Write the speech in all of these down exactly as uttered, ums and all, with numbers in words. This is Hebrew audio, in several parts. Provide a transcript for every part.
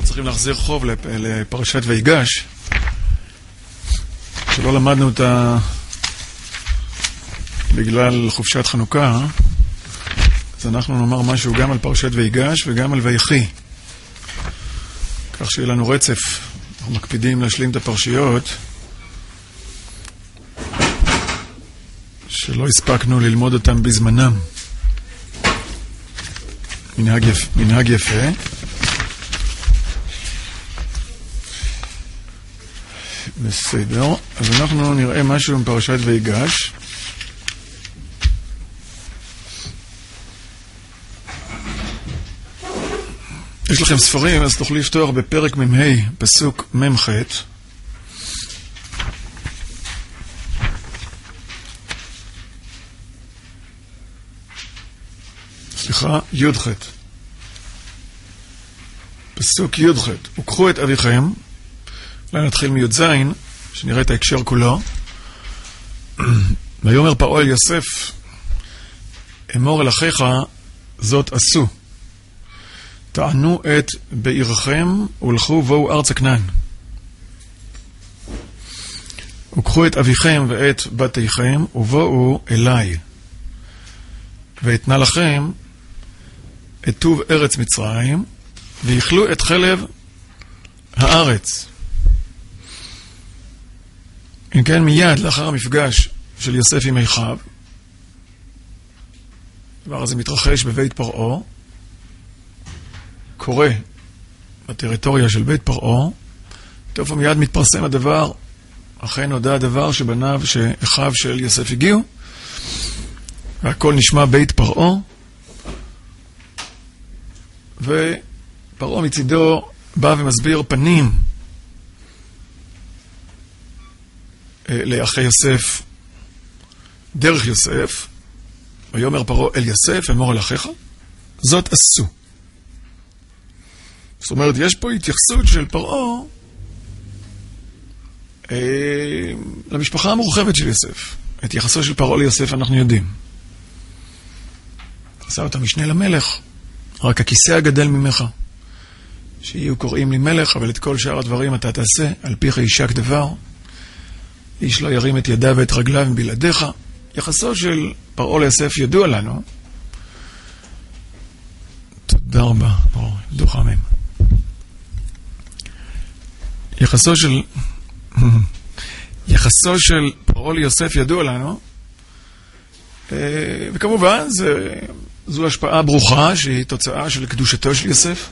צריכים להחזיר חוב לפרשת ויגש, שלא למדנו אותה בגלל חופשת חנוכה, אז אנחנו נאמר משהו גם על פרשת ויגש וגם על ויחי, כך שיהיה לנו רצף. אנחנו מקפידים להשלים את הפרשיות שלא הספקנו ללמוד אותם בזמנם. מנהג יפה, מנהג יפה. בסדר, אז אנחנו נראה משהו מפרשת ויגש. יש לכם ספרים, אז תוכלי לפתוח בפרק ממהי, פסוק ממח. סליחה, יודח. פסוק יודח. וקחו את אביכם, אולי נתחיל מיוד זין, שנראה את ההקשר כולו. ויאמר פרעה אל יוסף, אמור אל אחיך זאת עשו. תענו את בעירכם ולכו בואו ארץ כנען. וקחו את אביכם ואת בתיכם ובואו אליי. ואתנה לכם את טוב ארץ מצרים ויאכלו את חלב הארץ. אם כן, מיד לאחר המפגש של יוסף עם אחיו, הדבר הזה מתרחש בבית פרעה, קורה בטריטוריה של בית פרעה, טוב מיד מתפרסם הדבר, אכן נודע הדבר שבניו, שאחיו של יוסף הגיעו, והכל נשמע בית פרעה, ופרעה מצידו בא ומסביר פנים לאחי יוסף דרך יוסף. ויאמר פרעה אל יוסף, אמור אל אחיך זאת עשו. זאת אומרת, יש פה התייחסות של פרעה אה, למשפחה המורחבת של יוסף. את יחסו של פרעה ליוסף אנחנו יודעים. עשה אותה משנה למלך, רק הכיסא הגדל ממך. שיהיו קוראים לי מלך, אבל את כל שאר הדברים אתה תעשה, על פיך יישק דבר. איש לא ירים את ידיו ואת רגליו מבלעדיך. יחסו של פרעה ליוסף ידוע לנו. תודה רבה, פרעה, דוח אמן. יחסו של יחסו של פרעה ליוסף ידוע לנו, וכמובן זה, זו השפעה ברוכה שהיא תוצאה של קדושתו של יוסף,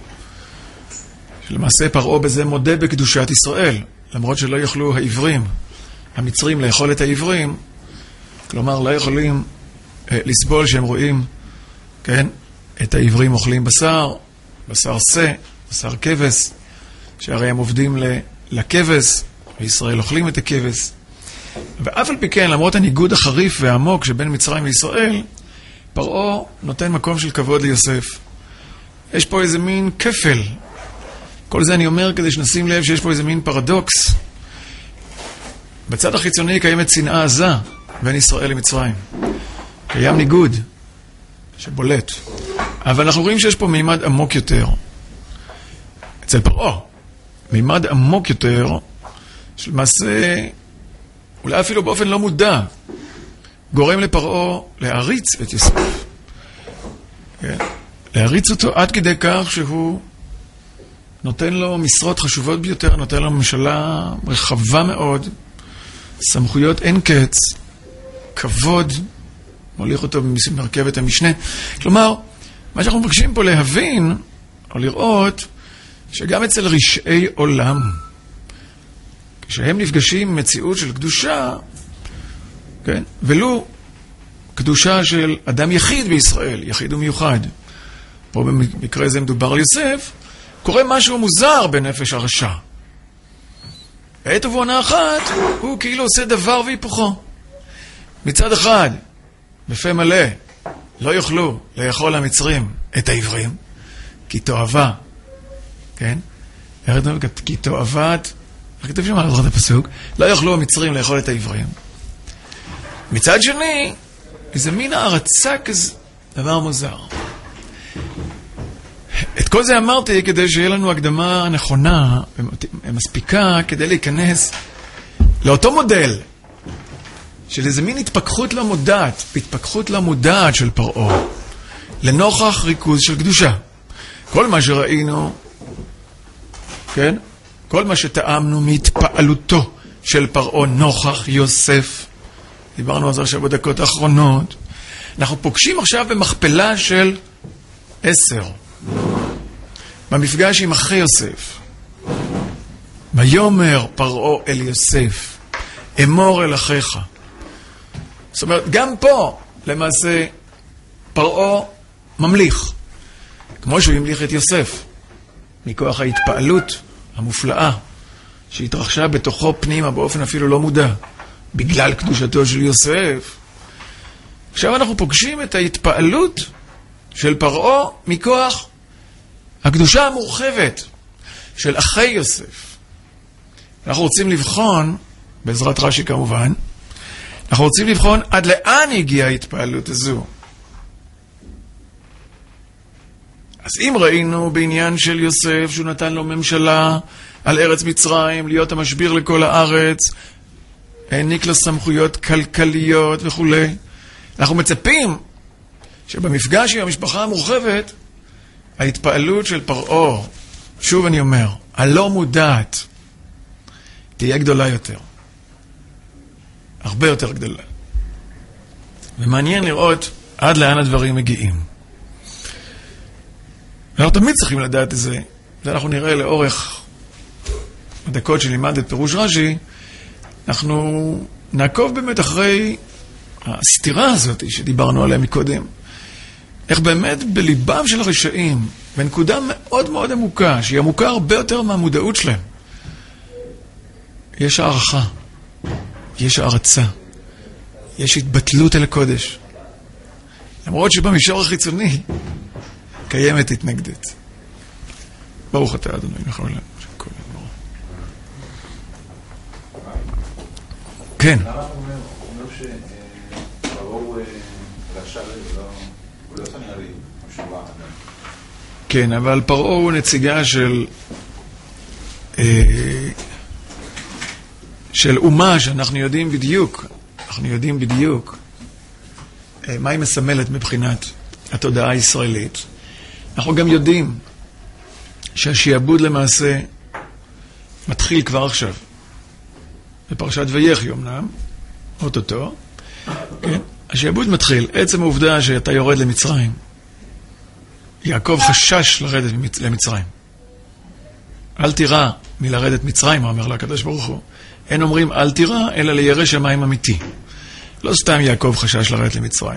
שלמעשה פרעה בזה מודה בקדושת ישראל, למרות שלא יכלו העברים המצרים לאכול את העברים, כלומר לא יכולים לסבול שהם רואים, כן, את העברים אוכלים בשר, בשר שא, בשר כבש, שהרי הם עובדים לכבש, וישראל אוכלים את הכבש. ואף על פי כן, למרות הניגוד החריף והעמוק שבין מצרים וישראל, פרעה נותן מקום של כבוד ליוסף. יש פה איזה מין כפל. כל זה אני אומר כדי שנשים לב שיש פה איזה מין פרדוקס. בצד החיצוני קיימת שנאה עזה בין ישראל למצרים. קיים ניגוד שבולט. אבל אנחנו רואים שיש פה מימד עמוק יותר. אצל פרעה. מימד עמוק יותר, שלמעשה, אולי אפילו באופן לא מודע, גורם לפרעה להעריץ את יוסף. כן? להעריץ אותו עד כדי כך שהוא נותן לו משרות חשובות ביותר, נותן לו ממשלה רחבה מאוד, סמכויות אין קץ, כבוד, מוליך אותו במרכבת המשנה. כלומר, מה שאנחנו מבקשים פה להבין, או לראות, שגם אצל רשעי עולם, כשהם נפגשים עם מציאות של קדושה, כן? ולו קדושה של אדם יחיד בישראל, יחיד ומיוחד, פה במקרה זה מדובר על יוסף, קורה משהו מוזר בנפש הרשע. בעת ובעונה אחת, הוא כאילו עושה דבר והיפוכו. מצד אחד, בפה מלא, לא יוכלו לאכול המצרים את העברים, כי תועבה, כן? כי תועבת, איך כתוב שם על עוד הפסוק? לא יוכלו המצרים לאכול את העברים. מצד שני, איזה מין הערצה כזה, דבר מוזר. את כל זה אמרתי כדי שיהיה לנו הקדמה נכונה ומספיקה כדי להיכנס לאותו מודל של איזה מין התפכחות לא מודעת, התפכחות לא מודעת של פרעה, לנוכח ריכוז של קדושה. כל מה שראינו, כן? כל מה שטעמנו מהתפעלותו של פרעה נוכח יוסף, דיברנו על זה עכשיו בדקות האחרונות, אנחנו פוגשים עכשיו במכפלה של עשר, במפגש עם אחי יוסף. ויאמר פרעה אל יוסף, אמור אל אחיך. זאת אומרת, גם פה, למעשה, פרעה ממליך, כמו שהוא המליך את יוסף, מכוח ההתפעלות המופלאה שהתרחשה בתוכו פנימה באופן אפילו לא מודע, בגלל קדושתו של יוסף. עכשיו אנחנו פוגשים את ההתפעלות של פרעה מכוח הקדושה המורחבת של אחי יוסף. אנחנו רוצים לבחון, בעזרת רש"י כמובן, אנחנו רוצים לבחון עד לאן הגיעה ההתפעלות הזו. אז אם ראינו בעניין של יוסף שהוא נתן לו ממשלה על ארץ מצרים, להיות המשביר לכל הארץ, העניק לו סמכויות כלכליות וכו', אנחנו מצפים שבמפגש עם המשפחה המורחבת, ההתפעלות של פרעה, שוב אני אומר, הלא מודעת, תהיה גדולה יותר. הרבה יותר גדולה. ומעניין לראות עד לאן הדברים מגיעים. אנחנו תמיד צריכים לדעת את זה, ואנחנו נראה לאורך הדקות שלימד את פירוש רש"י, אנחנו נעקוב באמת אחרי הסתירה הזאת שדיברנו עליה מקודם. איך באמת בליבם של הרשעים, בנקודה מאוד מאוד עמוקה, שהיא עמוקה הרבה יותר מהמודעות שלהם, יש הערכה, יש הערצה, יש התבטלות אל הקודש. למרות שבמישור החיצוני קיימת התנגדות. ברוך אתה אדוני נכון לנו. כן. למה אתה אומר, אומר שפרעה הוא רשע הוא לא סנהרי, משהו אדם. כן, אבל פרעה הוא נציגה של של אומה שאנחנו יודעים בדיוק, אנחנו יודעים בדיוק מה היא מסמלת מבחינת התודעה הישראלית. אנחנו גם יודעים שהשיעבוד למעשה מתחיל כבר עכשיו. בפרשת ויחי אמנם, אוטוטו, כן? השיעבוד מתחיל. עצם העובדה שאתה יורד למצרים, יעקב חשש לרדת למצרים. אל תירא מלרדת מצרים, אומר לה הקדוש ברוך הוא. אין אומרים אל תירא, אלא לירא שמיים אמיתי. לא סתם יעקב חשש לרדת למצרים.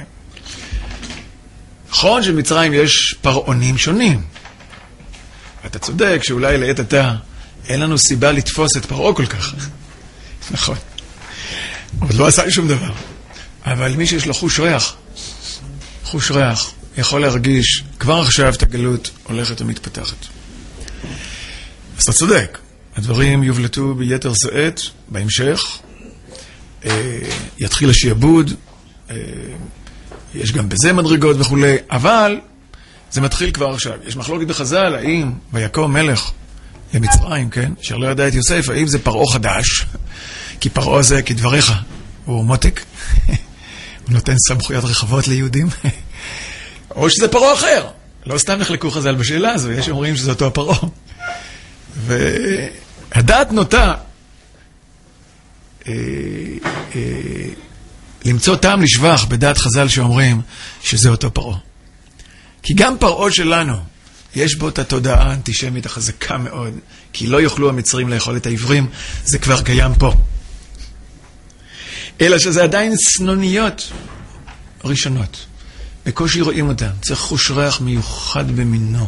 נכון שבמצרים יש פרעונים שונים. אתה צודק שאולי לעת עתה אין לנו סיבה לתפוס את פרעה כל כך. נכון. עוד לא עשה שום דבר. אבל מי שיש לו חוש ריח, חוש ריח, יכול להרגיש כבר עכשיו את הגלות הולכת ומתפתחת. אז אתה צודק. הדברים יובלטו ביתר שאת בהמשך. יתחיל השיעבוד. יש גם בזה מדרגות וכו'. אבל זה מתחיל כבר עכשיו. יש מחלוקת בחז"ל, האם ויקום מלך למצרים, כן? אשר לא ידע את יוסף, האם זה פרעה חדש? כי פרעה זה כדבריך, הוא מותק. הוא נותן סמכויות רחבות ליהודים. או שזה פרעה אחר. לא סתם נחלקו חז"ל בשאלה הזו, יש אומרים שזה אותו הפרעה. והדעת נוטה אה, אה, למצוא טעם לשבח בדעת חז"ל שאומרים שזה אותו פרעה. כי גם פרעה שלנו, יש בו את התודעה האנטישמית החזקה מאוד, כי לא יוכלו המצרים לאכול את העברים, זה כבר קיים פה. אלא שזה עדיין סנוניות ראשונות. בקושי רואים אותם, צריך חוש ריח מיוחד במינו.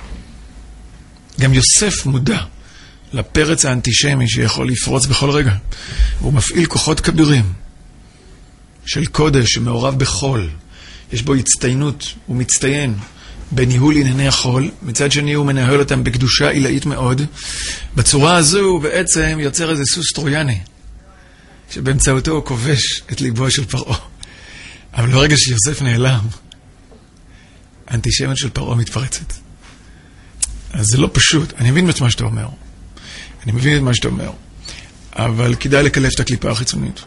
גם יוסף מודע לפרץ האנטישמי שיכול לפרוץ בכל רגע. הוא מפעיל כוחות כבירים של קודש שמעורב בחול. יש בו הצטיינות, הוא מצטיין בניהול ענייני החול, מצד שני הוא מנהל אותם בקדושה עילאית מאוד. בצורה הזו הוא בעצם יוצר איזה סוס טרויאני, שבאמצעותו הוא כובש את ליבו של פרעה. אבל ברגע שיוסף נעלם, האנטישמיות של פרעה מתפרצת. אז זה לא פשוט. אני מבין את מה שאתה אומר. אני מבין את מה שאתה אומר. אבל כדאי לקלף את הקליפה החיצונית.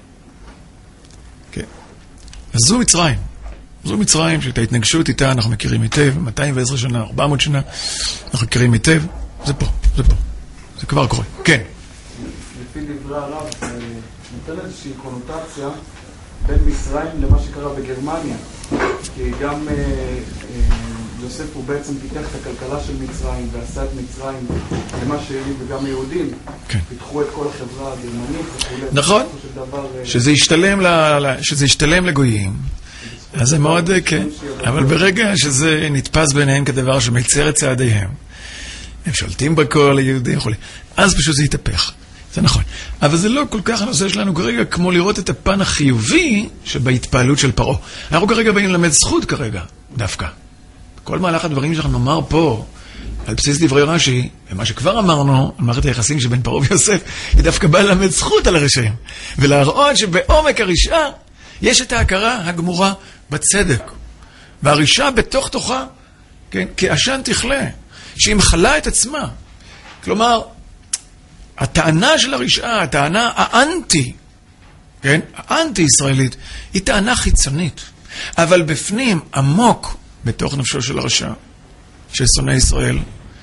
כן. אז זו מצרים. זו מצרים שאת ההתנגשות איתה אנחנו מכירים היטב, מאתיים ועשר שנה, ארבע מאות שנה, אנחנו מכירים היטב. זה פה, זה פה. זה כבר קורה. כן. לפי דברי הרב, נותן איזושהי קונוטציה בין מצרים למה שקרה בגרמניה. כי גם אה, אה, יוסף הוא בעצם פיתח את הכלכלה של מצרים ועשה את מצרים למה שהיהודים וגם היהודים כן. פיתחו את כל החברה הגרמנית וכולי. נכון, דבר, שזה, ישתלם ל, שזה ישתלם לגויים. אז זה מאוד, כן. אבל ברגע שזה נתפס ביניהם כדבר שמיצר את צעדיהם, הם שולטים בכל היהודים וכולי. אז פשוט זה יתהפך. זה נכון. אבל זה לא כל כך הנושא שלנו כרגע כמו לראות את הפן החיובי שבהתפעלות של פרעה. אנחנו כרגע באים ללמד זכות כרגע, דווקא. כל מהלך הדברים שאנחנו נאמר פה, על בסיס דברי רש"י, ומה שכבר אמרנו, על מערכת היחסים שבין פרעה ויוסף, היא דווקא באה ללמד זכות על הרשעים. ולהראות שבעומק הרשעה יש את ההכרה הגמורה בצדק. והרשעה בתוך תוכה, כן, כעשן תכלה, שהיא מחלה את עצמה. כלומר, הטענה של הרשעה, הטענה האנטי, כן? האנטי-ישראלית, היא טענה חיצונית. אבל בפנים, עמוק, בתוך נפשו של הרשע, ששונא ישראל,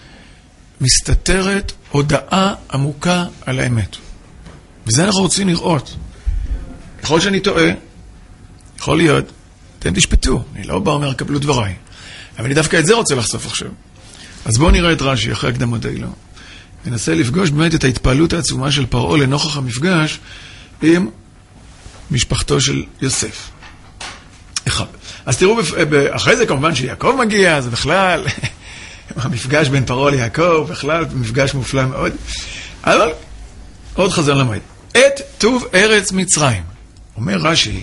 מסתתרת הודעה עמוקה על האמת. וזה אנחנו רוצים לראות. יכול שאני טועה, יכול להיות, אתם תשפטו, אני לא בא אומר, קבלו דבריי. אבל אני דווקא את זה רוצה לחשוף עכשיו. אז בואו נראה את רש"י אחרי הקדמות האלו. ננסה לפגוש באמת את ההתפעלות העצומה של פרעה לנוכח המפגש עם משפחתו של יוסף. אחד. אז תראו, אחרי זה כמובן שיעקב מגיע, זה בכלל, המפגש בין פרעה ליעקב, בכלל מפגש מופלא מאוד. אבל עוד חזון למועד. את טוב ארץ מצרים. אומר רש"י,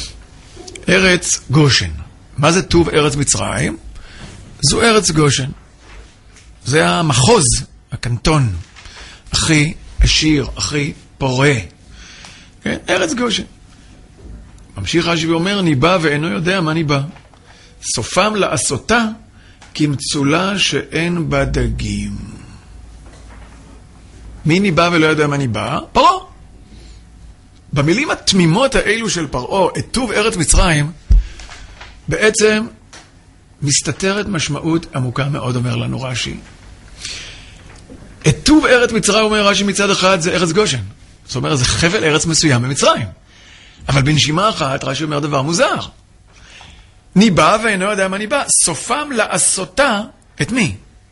ארץ גושן. מה זה טוב ארץ מצרים? זו ארץ גושן. זה המחוז, הקנטון, הכי עשיר, הכי פורה. כן? ארץ גושן. ממשיך רש"י ואומר, ניבא ואינו יודע מה ניבא. סופם לעשותה כמצולה שאין בה דגים. מי ניבא ולא יודע מה ניבא? פרעה. במילים התמימות האלו של פרעה, את טוב ארץ מצרים, בעצם מסתתרת משמעות עמוקה מאוד, אומר לנו רש"י. את טוב ארץ מצרים, אומר רש"י, מצד אחד זה ארץ גושן. זאת אומרת, זה חבל ארץ מסוים במצרים. אבל בנשימה אחת רש"י אומר דבר מוזר. ניבא ואינו יודע מה ניבא. סופם לעשותה את מי?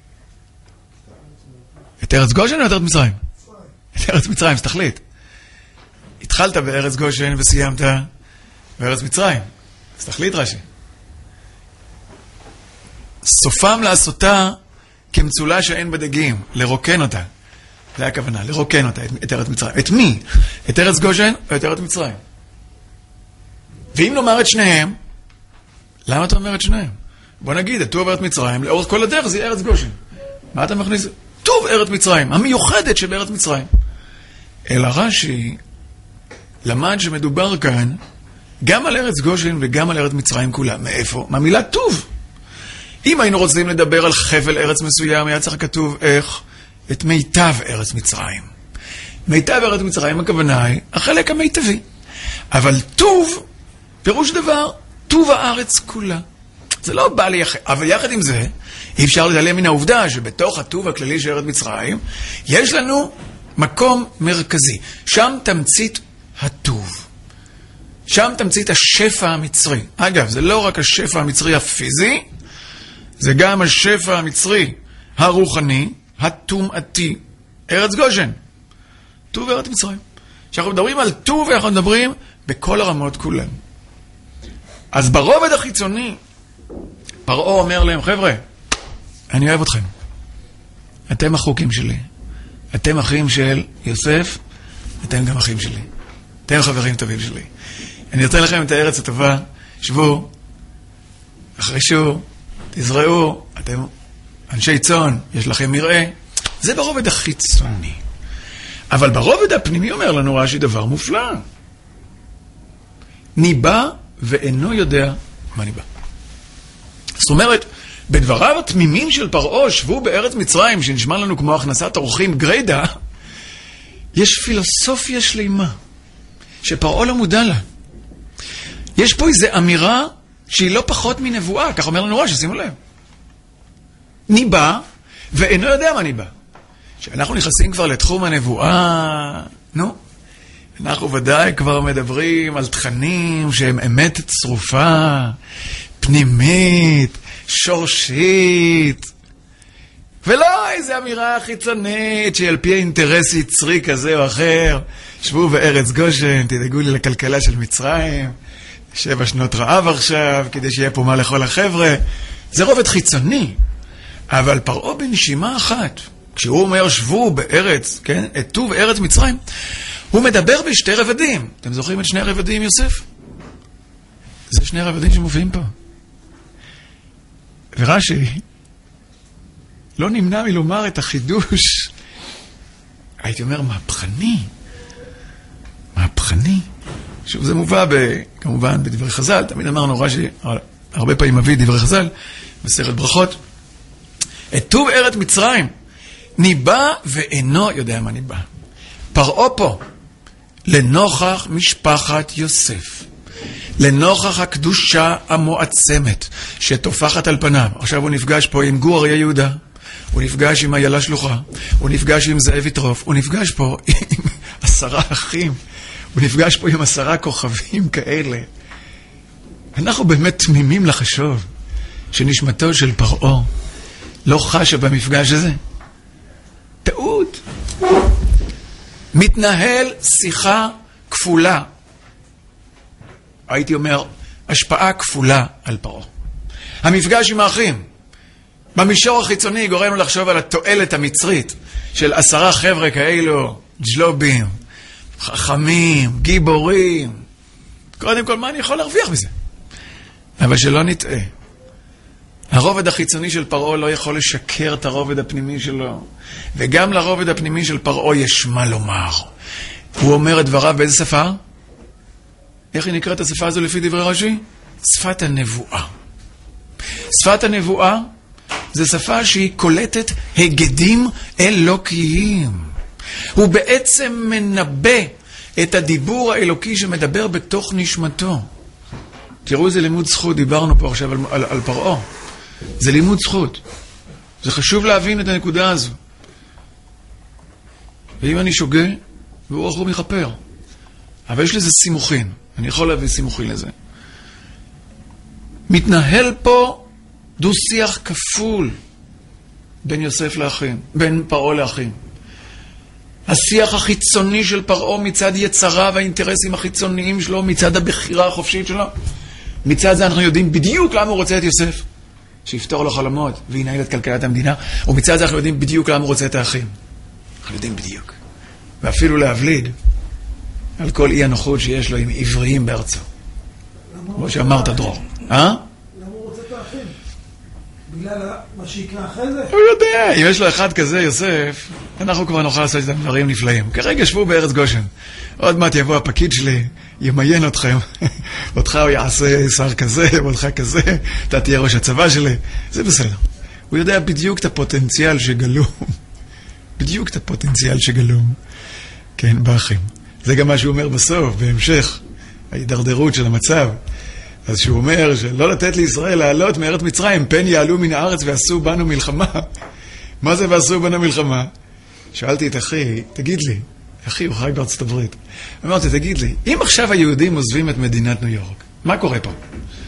את ארץ גושן או את ארץ מצרים? את ארץ מצרים, אז תחליט. התחלת בארץ גושן וסיימת בארץ מצרים. אז תחליט רש"י. סופם לעשותה כמצולה שאין בדגים, לרוקן אותה. זה הכוונה, לרוקן אותה, את, את ארץ מצרים. את מי? את ארץ גושן או את ארץ מצרים? ואם נאמר את שניהם, למה אתה אומר את שניהם? בוא נגיד, את טוב ארץ מצרים, לאורך כל הדרך זה ארץ גושן. מה אתה מכניס? טוב ארץ מצרים, המיוחדת שבארץ מצרים. אלא רש"י למד שמדובר כאן גם על ארץ גושן וגם על ארץ מצרים כולה. מאיפה? מהמילה טוב. אם היינו רוצים לדבר על חבל ארץ מסוים, היה צריך כתוב איך? את מיטב ארץ מצרים. מיטב ארץ מצרים, הכוונה היא החלק המיטבי. אבל טוב, פירוש דבר, טוב הארץ כולה. זה לא בא לי יחד. אבל יחד עם זה, אי אפשר לדלם מן העובדה שבתוך הטוב הכללי של ארץ מצרים, יש לנו מקום מרכזי. שם תמצית הטוב. שם תמצית השפע המצרי. אגב, זה לא רק השפע המצרי הפיזי, זה גם השפע המצרי הרוחני, הטומאתי, ארץ גושן. טוב ארץ מצרים. כשאנחנו מדברים על טוב, אנחנו מדברים בכל הרמות כולן. אז ברובד החיצוני, פרעה אומר להם, חבר'ה, אני אוהב אתכם. אתם החוקים שלי. אתם אחים של יוסף, אתם גם אחים שלי. אתם חברים טובים שלי. אני אתן לכם את הארץ הטובה, שבו, החרישו, תזרעו, אתם אנשי צאן, יש לכם מרעה. זה ברובד החיצוני. אבל ברובד הפנימי אומר לנו רש"י דבר מופלא. ניבא ואינו יודע מה ניבא. זאת אומרת, בדבריו התמימים של פרעה, שבו בארץ מצרים, שנשמע לנו כמו הכנסת אורחים גריידה, יש פילוסופיה שלמה, שפרעה לא מודע לה. יש פה איזו אמירה שהיא לא פחות מנבואה, כך אומר לנו רש"י, שימו לב. ניבא, ואינו יודע מה ניבא. כשאנחנו נכנסים כבר לתחום הנבואה, נו, אנחנו ודאי כבר מדברים על תכנים שהם אמת צרופה, פנימית, שורשית, ולא איזו אמירה חיצונית שהיא על פי האינטרס יצרי כזה או אחר. שבו בארץ גושן, תדאגו לי לכלכלה של מצרים, שבע שנות רעב עכשיו, כדי שיהיה פה מה לכל החבר'ה. זה רובד חיצוני, אבל פרעה בנשימה אחת, כשהוא אומר שבו בארץ, כן, אתו בארץ מצרים, הוא מדבר בשתי רבדים. אתם זוכרים את שני הרבדים, יוסף? זה שני הרבדים שמופיעים פה. ורש"י לא נמנע מלומר את החידוש, הייתי אומר, מהפכני. מהפכני. שוב, זה מובא ב, כמובן בדברי חז"ל, תמיד אמרנו רש"י, הרבה פעמים מביא דברי חז"ל, בסרט ברכות. אתו בארץ מצרים, ניבא ואינו יודע מה ניבא. פרעה פה, לנוכח משפחת יוסף, לנוכח הקדושה המועצמת שתופחת על פניו. עכשיו הוא נפגש פה עם גור אריה יהודה, הוא נפגש עם איילה שלוחה, הוא נפגש עם זאב יטרוף, הוא נפגש פה עם עשרה אחים, הוא נפגש פה עם עשרה כוכבים כאלה. אנחנו באמת תמימים לחשוב שנשמתו של פרעה לא חשה במפגש הזה. טעות. מתנהל שיחה כפולה. הייתי אומר, השפעה כפולה על פרעה. המפגש עם האחים, במישור החיצוני גורם לו לחשוב על התועלת המצרית של עשרה חבר'ה כאלו, ג'לובים, חכמים, גיבורים. קודם כל, מה אני יכול להרוויח בזה? אבל שלא נטעה. הרובד החיצוני של פרעה לא יכול לשקר את הרובד הפנימי שלו. וגם לרובד הפנימי של פרעה יש מה לומר. הוא אומר את דבריו באיזה שפה? איך היא נקראת השפה הזו לפי דברי רש"י? שפת הנבואה. שפת הנבואה זה שפה שהיא קולטת הגדים אלוקיים. הוא בעצם מנבא את הדיבור האלוקי שמדבר בתוך נשמתו. תראו איזה לימוד זכות, דיברנו פה עכשיו על, על, על פרעה. זה לימוד זכות. זה חשוב להבין את הנקודה הזו. ואם אני שוגה, והוא רחום יכפר. אבל יש לזה סימוכין. אני יכול להביא סימוכין לזה. מתנהל פה דו שיח כפול בין יוסף לאחים, בין פרעה לאחים. השיח החיצוני של פרעה מצד יצרה והאינטרסים החיצוניים שלו, מצד הבחירה החופשית שלו. מצד זה אנחנו יודעים בדיוק למה הוא רוצה את יוסף, שיפתור לו חלומות וינהל את כלכלת המדינה, ומצד זה אנחנו יודעים בדיוק למה הוא רוצה את האחים. אנחנו יודעים בדיוק. ואפילו להבליד על כל אי הנוחות שיש לו עם עבריים בארצו. כמו שאמרת דרור. אה? למה הוא רוצה את האחים? בגלל מה שיקרה אחרי זה? הוא יודע, אם יש לו אחד כזה, יוסף, אנחנו כבר נוכל לעשות את דברים נפלאים. כרגע שבו בארץ גושן. עוד מעט יבוא הפקיד שלי, ימיין אתכם. אותך הוא יעשה שר כזה, ואותך כזה, אתה תהיה ראש הצבא שלי. זה בסדר. הוא יודע בדיוק את הפוטנציאל שגלום. בדיוק את הפוטנציאל שגלום. כן, באחים. זה גם מה שהוא אומר בסוף, בהמשך, ההידרדרות של המצב. אז שהוא אומר שלא לתת לישראל לעלות מארץ מצרים, פן יעלו מן הארץ ועשו בנו מלחמה. מה זה ועשו בנו מלחמה? שאלתי את אחי, תגיד לי, אחי הוא חי בארצות הברית. אמרתי, תגיד לי, אם עכשיו היהודים עוזבים את מדינת ניו יורק, מה קורה פה?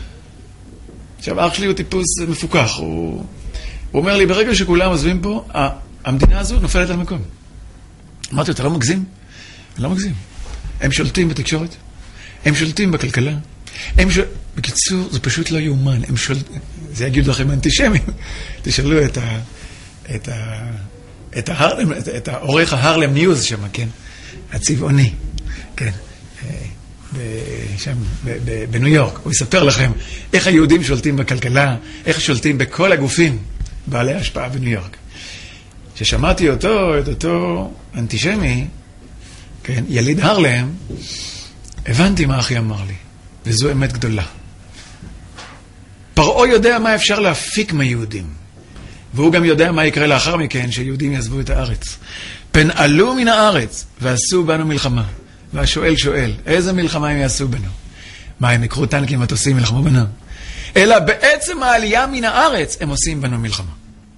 עכשיו, אח שלי הוא טיפוס מפוקח. הוא, הוא אומר לי, ברגע שכולם עוזבים פה, המדינה הזו נופלת על מקום. אמרתי, אתה לא מגזים? אני לא מגזים. הם שולטים בתקשורת, הם שולטים בכלכלה, הם שול... בקיצור, זה פשוט לא יאומן. הם שול... זה יגיד לכם אנטישמים. תשאלו את ה... את ה... את ההרלם, את, את העורך ההרלם ניוז שם, כן? הצבעוני, כן? ב... שם, ב... ב... בניו יורק. הוא יספר לכם איך היהודים שולטים בכלכלה, איך שולטים בכל הגופים בעלי השפעה בניו יורק. כששמעתי אותו, את אותו אנטישמי, כן? יליד הרלם, הבנתי מה אחי אמר לי. וזו אמת גדולה. פרעה יודע מה אפשר להפיק מהיהודים. והוא גם יודע מה יקרה לאחר מכן, שיהודים יעזבו את הארץ. פן עלו מן הארץ, ועשו בנו מלחמה. והשואל שואל, איזה מלחמה הם יעשו בנו? מה, הם יקרו טנקים מטוסים מלחמו בנו? אלא בעצם העלייה מן הארץ, הם עושים בנו מלחמה.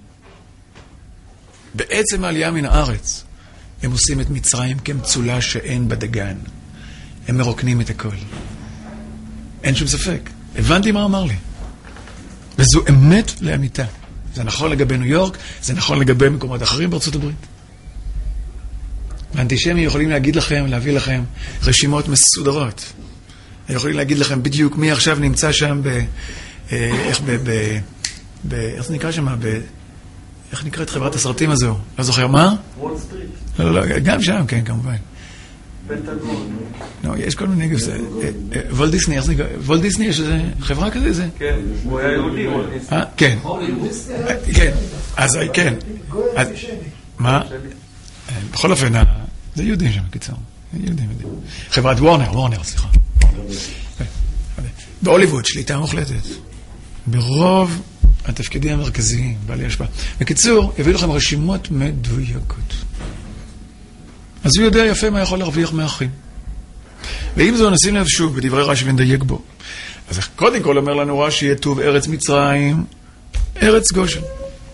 בעצם העלייה מן הארץ, הם עושים את מצרים כמצולה שאין בדגן. הם מרוקנים את הכל. אין שום ספק. הבנתי מה אמר לי. וזו אמת לאמיתה. זה נכון לגבי ניו יורק, זה נכון לגבי מקומות אחרים בארצות הברית. האנטישמים יכולים להגיד לכם, להביא לכם רשימות מסודרות. הם יכולים להגיד לכם בדיוק מי עכשיו נמצא שם ב... איך ב... ב... ב... איך זה נקרא שם? ב... איך נקרא את חברת הסרטים הזו? לא זוכר מה? וול סטריט. לא, לא, גם שם, כן, כמובן. פנטגון. לא, יש כל מיני... וולט דיסני, איך זה נקרא? וולט דיסני יש איזה חברה כזה? זה? כן, הוא היה יהודי, וולט דיסני. אה, כן. כן, אז כן. מה? בכל אופן, זה יהודים שם, קיצור. יהודים, יהודים. חברת וורנר, וורנר, סליחה. בהוליווד, שליטה מוחלטת. ברוב התפקידים המרכזיים, בעלי השפעה. בקיצור, יביא לכם רשימות מדויקות. אז הוא יודע יפה מה יכול להרוויח מאחים. ואם זו נשים לב שוב, בדברי רש"י ונדייק בו. אז קודם כל אומר לנו רש"י, יהיה טוב ארץ מצרים, ארץ גושן.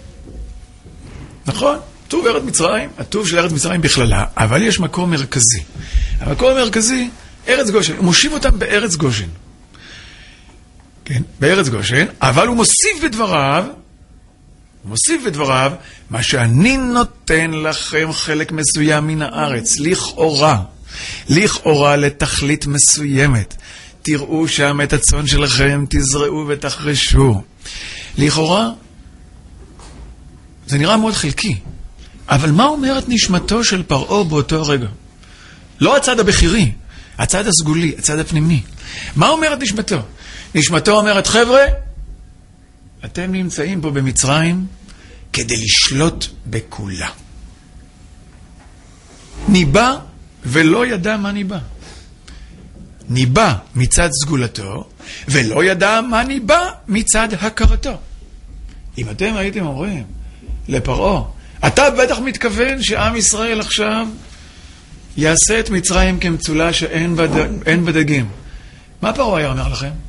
נכון? טוב ארץ מצרים, הטוב של ארץ מצרים בכללה, אבל יש מקום מרכזי. המקום המרכזי, ארץ גושן. הוא מושיב אותם בארץ גושן. כן, בארץ גושן, אבל הוא מוסיף בדבריו, הוא מוסיף בדבריו, מה שאני נותן לכם חלק מסוים מן הארץ, לכאורה, לכאורה לתכלית מסוימת. תראו שם את הצאן שלכם, תזרעו ותחרשו. לכאורה, זה נראה מאוד חלקי. אבל מה אומרת נשמתו של פרעה באותו רגע? לא הצד הבכירי, הצד הסגולי, הצד הפנימי. מה אומרת נשמתו? נשמתו אומרת, חבר'ה, אתם נמצאים פה במצרים כדי לשלוט בכולה. ניבא ולא ידע מה ניבא. ניבא מצד סגולתו, ולא ידע מה ניבא מצד הכרתו. אם אתם הייתם אומרים לפרעה, אתה בטח מתכוון שעם ישראל עכשיו יעשה את מצרים כמצולה שאין בד... אין בדגים. מה פרעה היה אומר לכם?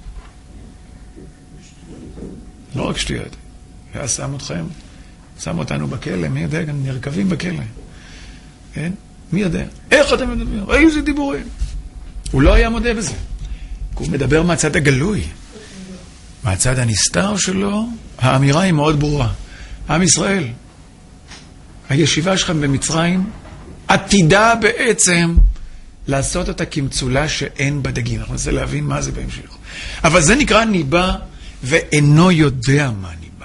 לא רק שטויות. היה שם אתכם, שם אותנו בכלא, מי יודע, גם נרכבים בכלא. כן? מי יודע? איך אתם מדברים? איזה דיבורים? הוא לא היה מודה בזה. הוא מדבר מהצד הגלוי. מהצד הנסתר שלו, האמירה היא מאוד ברורה. עם ישראל, הישיבה שלכם במצרים, עתידה בעצם לעשות אותה כמצולה שאין בדגים. אנחנו ננסה להבין מה זה בהמשך. אבל זה נקרא ניבא ואינו יודע מה ניבא.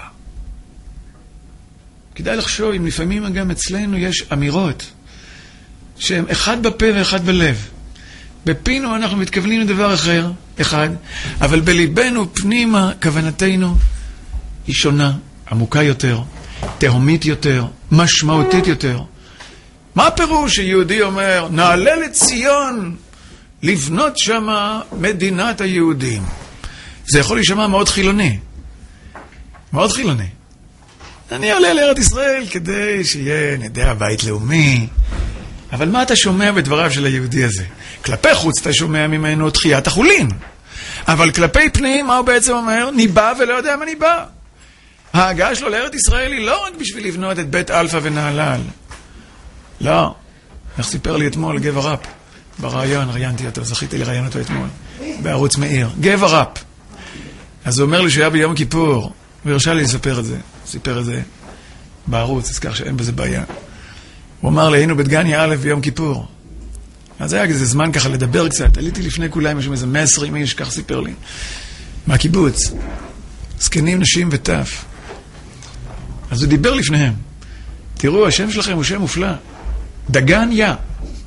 כדאי לחשוב, אם לפעמים גם אצלנו יש אמירות שהן אחד בפה ואחד בלב. בפינו אנחנו מתכוונים לדבר אחר, אחד, אבל בליבנו פנימה כוונתנו היא שונה, עמוקה יותר, תהומית יותר, משמעותית יותר. מה הפירוש שיהודי אומר, נעלה לציון לבנות שמה מדינת היהודים? זה יכול להישמע מאוד חילוני. מאוד חילוני. אני עולה לארץ ישראל כדי שיהיה, נדע, בית לאומי. אבל מה אתה שומע בדבריו של היהודי הזה? כלפי חוץ אתה שומע ממנו תחיית החולין. אבל כלפי פנים, מה הוא בעצם אומר? ניבא ולא יודע מה ניבא. ההגעה שלו לארץ ישראל היא לא רק בשביל לבנות את בית אלפא ונהלל. לא. איך סיפר לי אתמול גבע ראפ. ברעיון, ראיינתי אותו, זכיתי לראיין אותו אתמול. בערוץ מאיר. גבע ראפ. אז הוא אומר לי שהיה ביום כיפור, והרשה לי לספר את זה. סיפר את זה בערוץ, אז כך שאין בזה בעיה. הוא אמר לי, היינו בדגניה א' ביום כיפור. אז היה איזה זמן ככה לדבר קצת. עליתי לפני כולם, יש איזה מאה ועשרים איש, כך סיפר לי. מהקיבוץ. זקנים, נשים וטף. אז הוא דיבר לפניהם. תראו, השם שלכם הוא שם מופלא. דגניה.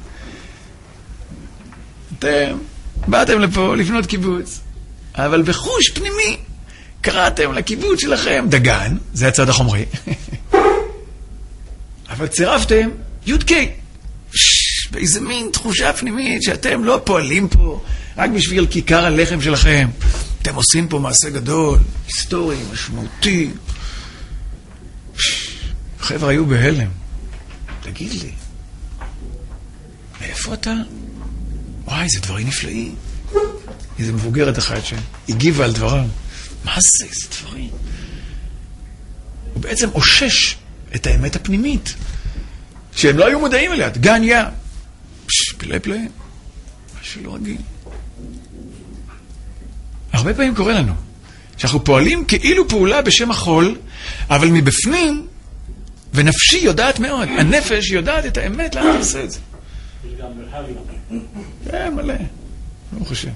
אתם באתם לפה לפנות קיבוץ. אבל בחוש פנימי קראתם לקיבוץ שלכם דגן, זה הצד החומרי. אבל צירפתם י' ק'. באיזה מין תחושה פנימית שאתם לא פועלים פה רק בשביל כיכר הלחם שלכם. אתם עושים פה מעשה גדול, היסטורי, משמעותי. חבר'ה היו בהלם. תגיד לי, מאיפה אתה? וואי, זה דברים נפלאים. איזה מבוגרת אחת שהגיבה על דברם. מה זה? זה דברים. הוא בעצם אושש את האמת הפנימית, שהם לא היו מודעים אליה. גניה. פש, פלא פלא. משהו לא רגיל. הרבה פעמים קורה לנו, שאנחנו פועלים כאילו פעולה בשם החול, אבל מבפנים, ונפשי יודעת מאוד, הנפש יודעת את האמת, לאן אתה עושה את זה? יש גם מרחב. כן, מלא. לא חושב.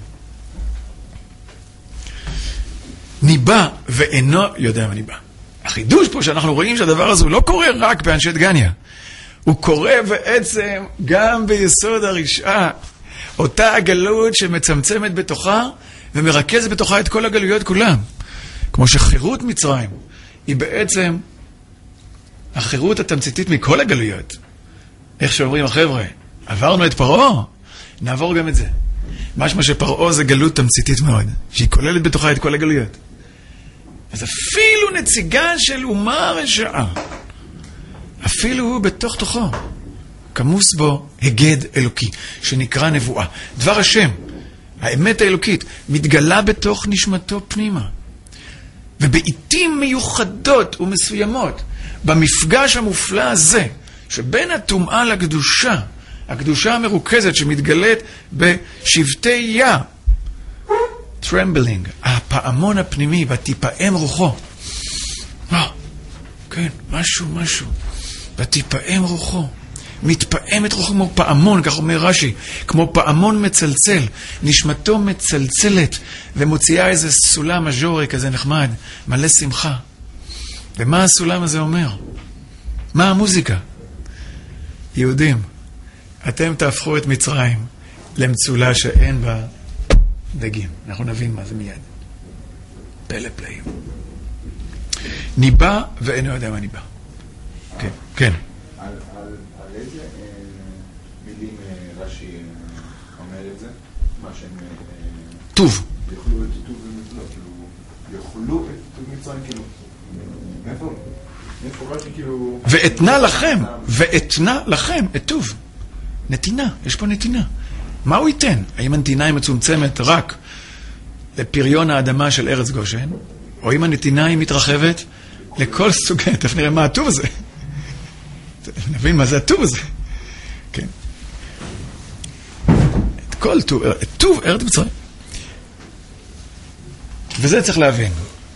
ניבא ואינו יודע מה ניבא. החידוש פה שאנחנו רואים שהדבר הזה לא קורה רק באנשי דגניה. הוא קורה בעצם גם ביסוד הרשעה. אותה הגלות שמצמצמת בתוכה ומרכזת בתוכה את כל הגלויות כולם. כמו שחירות מצרים היא בעצם החירות התמציתית מכל הגלויות. איך שאומרים החבר'ה, עברנו את פרעה, נעבור גם את זה. משמע שפרעה זה גלות תמציתית מאוד, שהיא כוללת בתוכה את כל הגלויות. אז אפילו נציגה של אומה רשעה, אפילו הוא בתוך תוכו, כמוס בו הגד אלוקי, שנקרא נבואה. דבר השם, האמת האלוקית, מתגלה בתוך נשמתו פנימה. ובעיתים מיוחדות ומסוימות, במפגש המופלא הזה, שבין הטומאה לקדושה, הקדושה המרוכזת שמתגלית בשבטי יה, טרמבלינג, הפעמון הפנימי, ותיפעם רוחו. אה, כן, משהו, משהו. ותיפעם רוחו. מתפעמת רוחו כמו פעמון, כך אומר רש"י, כמו פעמון מצלצל. נשמתו מצלצלת ומוציאה איזה סולם מז'ורי כזה נחמד, מלא שמחה. ומה הסולם הזה אומר? מה המוזיקה? יהודים, אתם תהפכו את מצרים למצולה שאין בה דגים. אנחנו נבין מה זה מיד. פלא פלאים. ניבא ואינו יודע מה ניבא. כן, כן. על, על, על איזה אה, מילים אה, רש"י אה, אומר את זה? מה שהם... אה, טוב. יאכלו את טוב ומצרים, כאילו... יאכלו את טוב מצרים, כאילו... מאיפה? מאיפה רש"י כאילו... ואתנה לכם, ואתנה לכם, את טוב. נתינה, יש פה נתינה. מה הוא ייתן? האם הנתינה היא מצומצמת רק לפריון האדמה של ארץ גושן, או אם הנתינה היא מתרחבת לכל סוגי... תכף נראה מה הטוב הזה. נבין מה זה הטוב הזה. כן. את כל טוב, את טוב ארץ מצרים. וזה צריך להבין.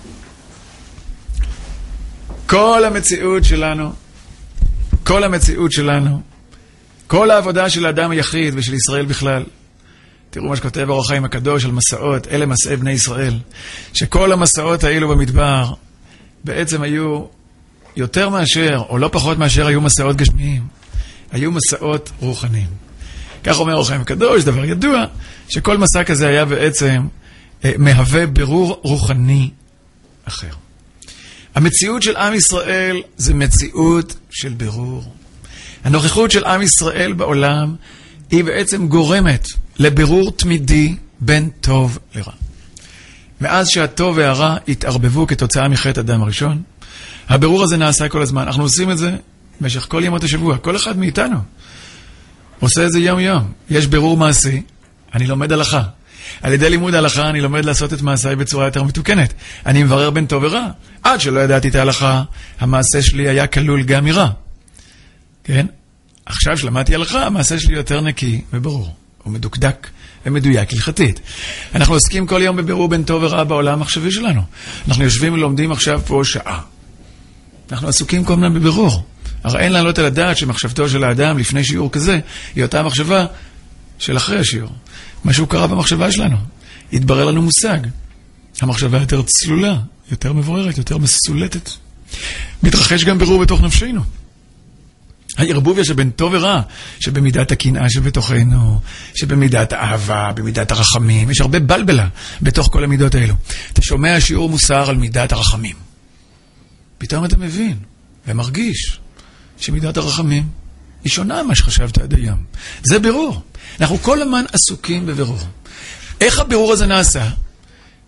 כל המציאות שלנו, כל המציאות שלנו, כל העבודה של האדם היחיד ושל ישראל בכלל, תראו מה שכותב אור החיים הקדוש על מסעות, אלה מסעי בני ישראל, שכל המסעות האלו במדבר בעצם היו יותר מאשר, או לא פחות מאשר היו מסעות גשמיים, היו מסעות רוחניים. כך אומר אור החיים הקדוש, דבר ידוע, שכל מסע כזה היה בעצם אה, מהווה ברור רוחני אחר. המציאות של עם ישראל זה מציאות של ברור. הנוכחות של עם ישראל בעולם היא בעצם גורמת לבירור תמידי בין טוב לרע. מאז שהטוב והרע התערבבו כתוצאה מחטא אדם הראשון, הבירור הזה נעשה כל הזמן. אנחנו עושים את זה במשך כל ימות השבוע. כל אחד מאיתנו עושה את זה יום יום. יש בירור מעשי, אני לומד הלכה. על ידי לימוד ההלכה אני לומד לעשות את מעשיי בצורה יותר מתוקנת. אני מברר בין טוב ורע. עד שלא ידעתי את ההלכה, המעשה שלי היה כלול גם מרע. כן? עכשיו שלמדתי הלכה, המעשה שלי יותר נקי וברור. הוא מדוקדק ומדויק הלכתית. אנחנו עוסקים כל יום בבירור בין טוב ורע בעולם המחשבי שלנו. אנחנו יושבים ולומדים עכשיו פה שעה. אנחנו עסוקים כל הזמן בבירור. הרי אין לעלות על הדעת שמחשבתו של האדם לפני שיעור כזה, היא אותה מחשבה של אחרי השיעור. משהו קרה במחשבה שלנו. התברר לנו מושג. המחשבה יותר צלולה, יותר מבוררת, יותר מסולטת. מתרחש גם בירור בתוך נפשנו. הערבוביה שבין טוב ורע, שבמידת הקנאה שבתוכנו, שבמידת האהבה, במידת הרחמים, יש הרבה בלבלה בתוך כל המידות האלו. אתה שומע שיעור מוסר על מידת הרחמים. פתאום אתה מבין ומרגיש שמידת הרחמים היא שונה מה שחשבת עד היום. זה בירור. אנחנו כל הזמן עסוקים בבירור. איך הבירור הזה נעשה?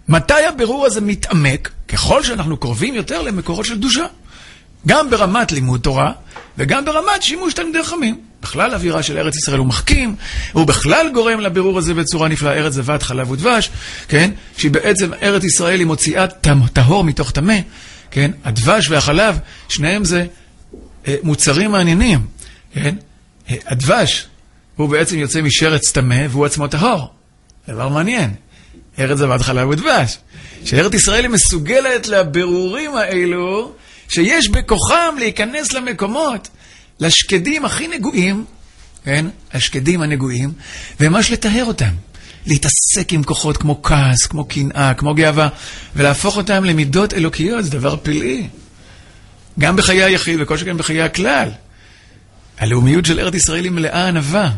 מתי הבירור הזה מתעמק? ככל שאנחנו קרובים יותר למקורות של קדושה. גם ברמת לימוד תורה, וגם ברמת שימוש תלמידי חכמים. בכלל האווירה של ארץ ישראל הוא מחכים, הוא בכלל גורם לבירור הזה בצורה נפלאה, ארץ זבת חלב ודבש, כן? שהיא בעצם ארץ ישראל היא מוציאה טהור מתוך טמא, כן? הדבש והחלב, שניהם זה אה, מוצרים מעניינים, כן? אה, הדבש הוא בעצם יוצא משרץ טמא והוא עצמו טהור. דבר מעניין. ארץ זבת חלב ודבש. שארץ ישראל היא מסוגלת לבירורים האלו, שיש בכוחם להיכנס למקומות, לשקדים הכי נגועים, כן? השקדים הנגועים, וממש לטהר אותם. להתעסק עם כוחות כמו כעס, כמו קנאה, כמו גאווה, ולהפוך אותם למידות אלוקיות, זה דבר פלאי. גם בחיי היחיד, וכל שכן בחיי הכלל. הלאומיות של ארץ ישראל היא מלאה ענווה.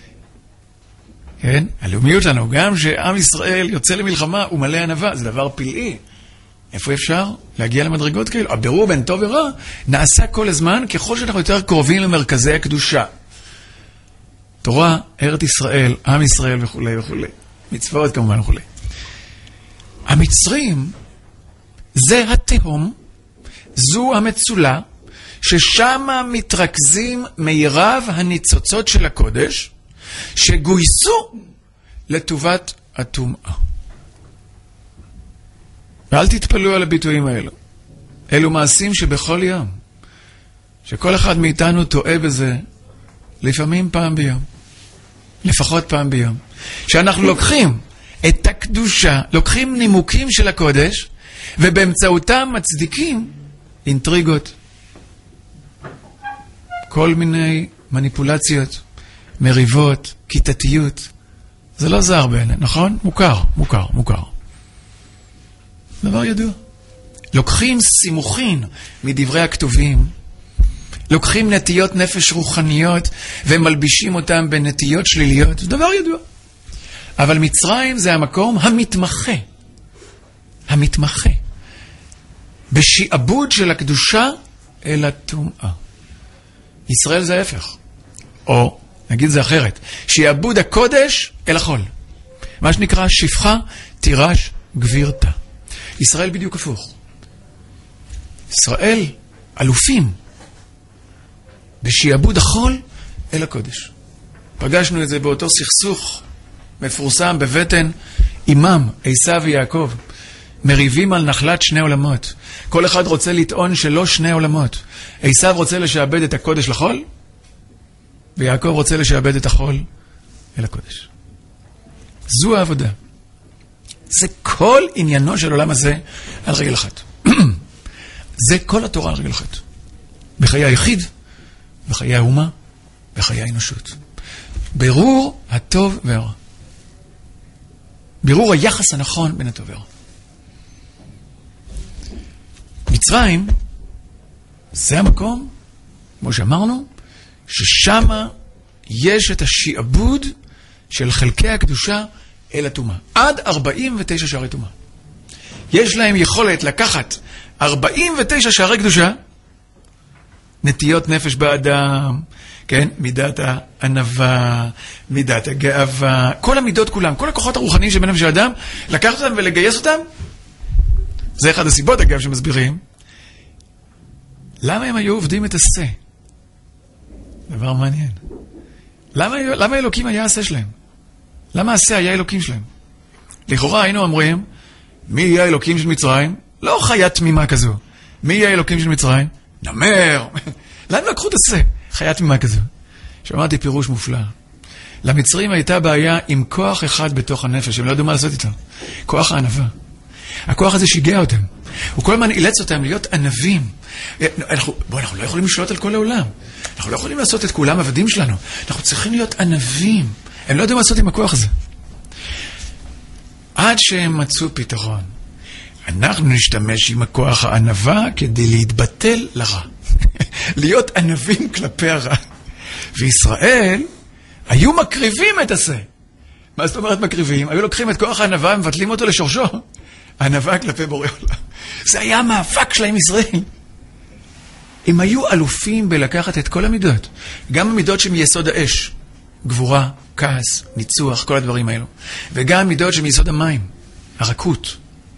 כן? הלאומיות שלנו, גם שעם ישראל יוצא למלחמה, הוא מלא ענווה, זה דבר פלאי. איפה אפשר להגיע למדרגות כאלו? הבירור בין טוב ורע נעשה כל הזמן ככל שאנחנו יותר קרובים למרכזי הקדושה. תורה, ארץ ישראל, עם ישראל וכו' וכו'. מצוות כמובן וכו'. המצרים זה התהום, זו המצולה, ששם מתרכזים מירב הניצוצות של הקודש, שגויסו לטובת הטומאה. ואל תתפלו על הביטויים האלו. אלו מעשים שבכל יום, שכל אחד מאיתנו טועה בזה, לפעמים פעם ביום. לפחות פעם ביום. שאנחנו לוקחים את הקדושה, לוקחים נימוקים של הקודש, ובאמצעותם מצדיקים אינטריגות. כל מיני מניפולציות, מריבות, כיתתיות. זה לא זר בעיני, נכון? מוכר, מוכר, מוכר. דבר ידוע. לוקחים סימוכין מדברי הכתובים, לוקחים נטיות נפש רוחניות ומלבישים אותם בנטיות שליליות, זה דבר ידוע. אבל מצרים זה המקום המתמחה, המתמחה, בשיעבוד של הקדושה אל הטומאה. ישראל זה ההפך. או, נגיד זה אחרת, שיעבוד הקודש אל החול. מה שנקרא שפחה תירש גבירתה. ישראל בדיוק הפוך. ישראל אלופים בשיעבוד החול אל הקודש. פגשנו את זה באותו סכסוך מפורסם בבטן אימם, עשיו ויעקב. מריבים על נחלת שני עולמות. כל אחד רוצה לטעון שלא שני עולמות. עשיו רוצה לשעבד את הקודש לחול, ויעקב רוצה לשעבד את החול אל הקודש. זו העבודה. זה כל עניינו של עולם הזה על רגל אחת. זה כל התורה על רגל אחת. בחיי היחיד, בחיי האומה, בחיי האנושות. בירור הטוב והרע. בירור היחס הנכון בין הטוב והרע. מצרים זה המקום, כמו שאמרנו, ששם יש את השיעבוד של חלקי הקדושה אל הטומאה. עד ארבעים ותשע שערי טומאה. יש להם יכולת לקחת ארבעים ותשע שערי קדושה, נטיות נפש באדם, כן? מידת הענווה, מידת הגאווה, כל המידות כולם, כל הכוחות הרוחניים של בנפש האדם, לקחת אותם ולגייס אותם. זה אחד הסיבות, אגב, שמסבירים. למה הם היו עובדים את השה? דבר מעניין. למה, למה אלוקים היה השה שלהם? למה השה היה אלוקים שלהם? לכאורה היינו אומרים, מי יהיה האלוקים של מצרים? לא חיה תמימה כזו. מי יהיה האלוקים של מצרים? נמר. למה לקחו את השה? חיה תמימה כזו. שמעתי פירוש מופלא. למצרים הייתה בעיה עם כוח אחד בתוך הנפש, הם לא ידעו מה לעשות איתו. כוח הענווה. הכוח הזה שיגע אותם. הוא כל הזמן אילץ אותם להיות ענבים. אנחנו, בוא, אנחנו לא יכולים לשלוט על כל העולם. אנחנו לא יכולים לעשות את כולם עבדים שלנו. אנחנו צריכים להיות ענבים. הם לא יודעים מה לעשות עם הכוח הזה. עד שהם מצאו פתרון. אנחנו נשתמש עם הכוח הענווה כדי להתבטל לרע. להיות ענבים כלפי הרע. וישראל היו מקריבים את השה. מה זאת אומרת מקריבים? היו לוקחים את כוח הענווה ומבטלים אותו לשורשו. הענווה כלפי בורא עולם. זה היה המאבק שלהם ישראל. הם היו אלופים בלקחת את כל המידות. גם המידות שמיסוד האש. גבורה, כעס, ניצוח, כל הדברים האלו. וגם המידות שמיסוד המים. הרכות,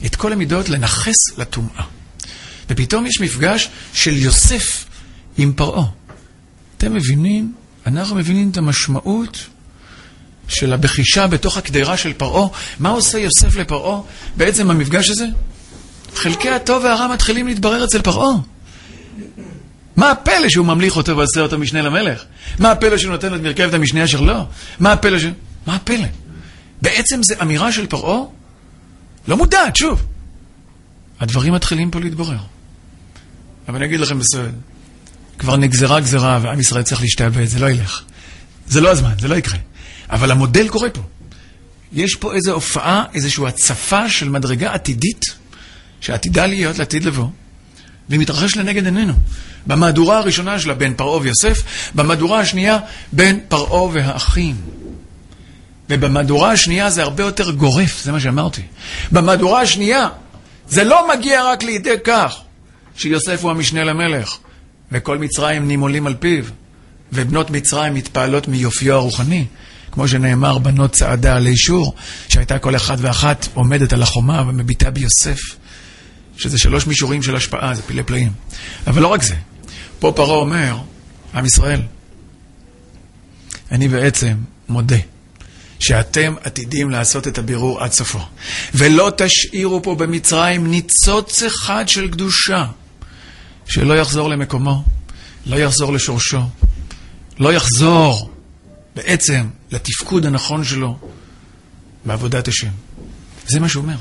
את כל המידות לנחס לטומאה. ופתאום יש מפגש של יוסף עם פרעה. אתם מבינים? אנחנו מבינים את המשמעות של הבחישה בתוך הקדרה של פרעה. מה עושה יוסף לפרעה? בעצם המפגש הזה, חלקי הטוב והרע מתחילים להתברר אצל פרעה. מה הפלא שהוא ממליך אותו ועושה אותו משנה למלך? מה הפלא שהוא נותן את מרכבת המשנה אשר לא? מה הפלא ש... מה הפלא? בעצם זה אמירה של פרעה לא מודעת, שוב. הדברים מתחילים פה להתברר. אבל אני אגיד לכם בסוד, כבר נגזרה גזרה ועם ישראל צריך להשתעבד, זה לא ילך. זה לא הזמן, זה לא יקרה. אבל המודל קורה פה. יש פה איזו הופעה, איזושהי הצפה של מדרגה עתידית, שעתידה להיות לעתיד לבוא, והיא מתרחש לנגד עינינו. במהדורה הראשונה שלה בין פרעה ויוסף, במהדורה השנייה בין פרעה והאחים. ובמהדורה השנייה זה הרבה יותר גורף, זה מה שאמרתי. במהדורה השנייה זה לא מגיע רק לידי כך שיוסף הוא המשנה למלך, וכל מצרים נימולים על פיו, ובנות מצרים מתפעלות מיופיו הרוחני, כמו שנאמר בנות צעדה על אישור, שהייתה כל אחד ואחת עומדת על החומה ומביטה ביוסף, שזה שלוש מישורים של השפעה, זה פילי פלאים. אבל לא רק זה, פה פרעה אומר, עם ישראל, אני בעצם מודה שאתם עתידים לעשות את הבירור עד סופו, ולא תשאירו פה במצרים ניצוץ אחד של קדושה, שלא יחזור למקומו, לא יחזור לשורשו, לא יחזור בעצם לתפקוד הנכון שלו בעבודת השם. זה מה שהוא אומר.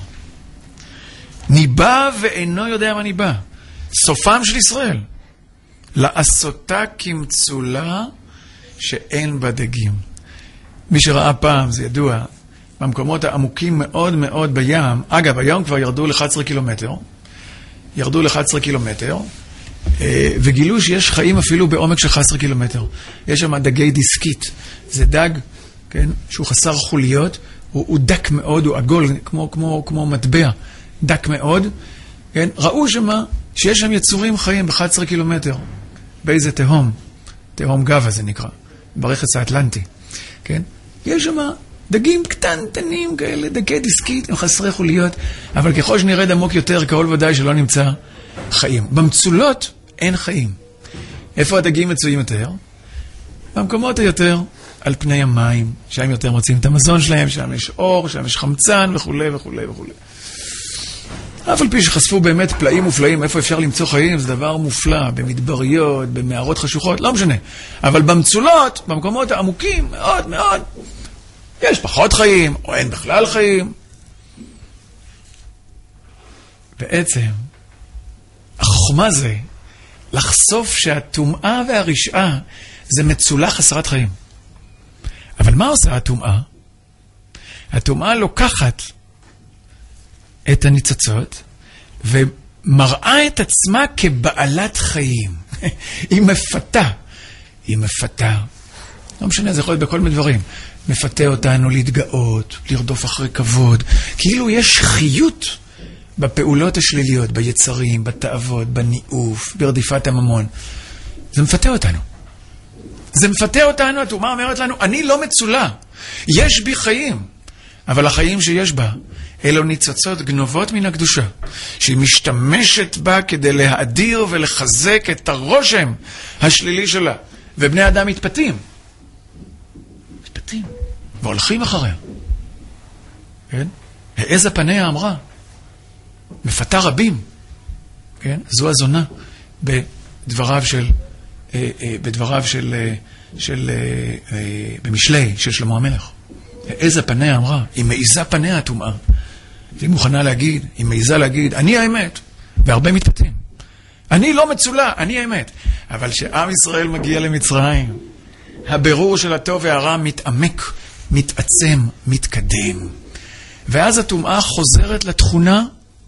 ניבא ואינו יודע מה ניבא. סופם של ישראל. לעשותה כמצולה שאין בה דגים. מי שראה פעם, זה ידוע, במקומות העמוקים מאוד מאוד בים, אגב, היום כבר ירדו ל-אחד עשר קילומטר, ירדו ל-אחד עשר קילומטר, וגילו שיש חיים אפילו בעומק של אחד עשר קילומטר. יש שם דגי דיסקית. זה דג, כן, שהוא חסר חוליות, הוא, הוא דק מאוד, הוא עגול, כמו, כמו, כמו מטבע, דק מאוד. כן? ראו שמה, שיש שם יצורים חיים ב-אחד עשר קילומטר. באיזה תהום, תהום גבה זה נקרא, ברכס האטלנטי. כן? יש שם דגים קטנטנים כאלה, דגי דיסקית, הם חסרי חוליות, אבל ככל שנרד עמוק יותר, כל ודאי שלא נמצא חיים. במצולות אין חיים. איפה הדגים מצויים יותר? במקומות היותר על פני המים, שם יותר מוצאים את המזון שלהם, שם יש אור, שם יש חמצן וכו' וכו' וכו'. אף על פי שחשפו באמת פלאים מופלאים, איפה אפשר למצוא חיים, זה דבר מופלא, במדבריות, במערות חשוכות, לא משנה. אבל במצולות, במקומות העמוקים, מאוד מאוד, יש פחות חיים, או אין בכלל חיים. בעצם, החוכמה זה לחשוף שהטומאה והרשעה זה מצולה חסרת חיים. אבל מה עושה הטומאה? הטומאה לוקחת את הניצוצות ומראה את עצמה כבעלת חיים. היא מפתה. היא מפתה. לא משנה, זה יכול להיות בכל מיני דברים. מפתה אותנו להתגאות, לרדוף אחרי כבוד. כאילו יש חיות בפעולות השליליות, ביצרים, בתאוות, בניאוף, ברדיפת הממון. זה מפתה אותנו. זה מפתה אותנו, התאומה אומרת לנו, אני לא מצולה. יש בי חיים. אבל החיים שיש בה, אלו ניצוצות גנובות מן הקדושה, שהיא משתמשת בה כדי להאדיר ולחזק את הרושם השלילי שלה. ובני אדם מתפתים. מתפתים. והולכים אחריה. כן? העזה פניה אמרה. מפתה רבים. כן? זו הזונה בדבריו של, בדבריו של, של, במשלי של שלמה המלך. איזה פניה אמרה, היא מעיזה פניה הטומאה. והיא מוכנה להגיד, היא מעיזה להגיד, אני האמת. והרבה מתפתים. אני לא מצולה, אני האמת. אבל שעם ישראל מגיע למצרים, הבירור של הטוב והרע מתעמק, מתעצם, מתקדם. ואז הטומאה חוזרת לתכונה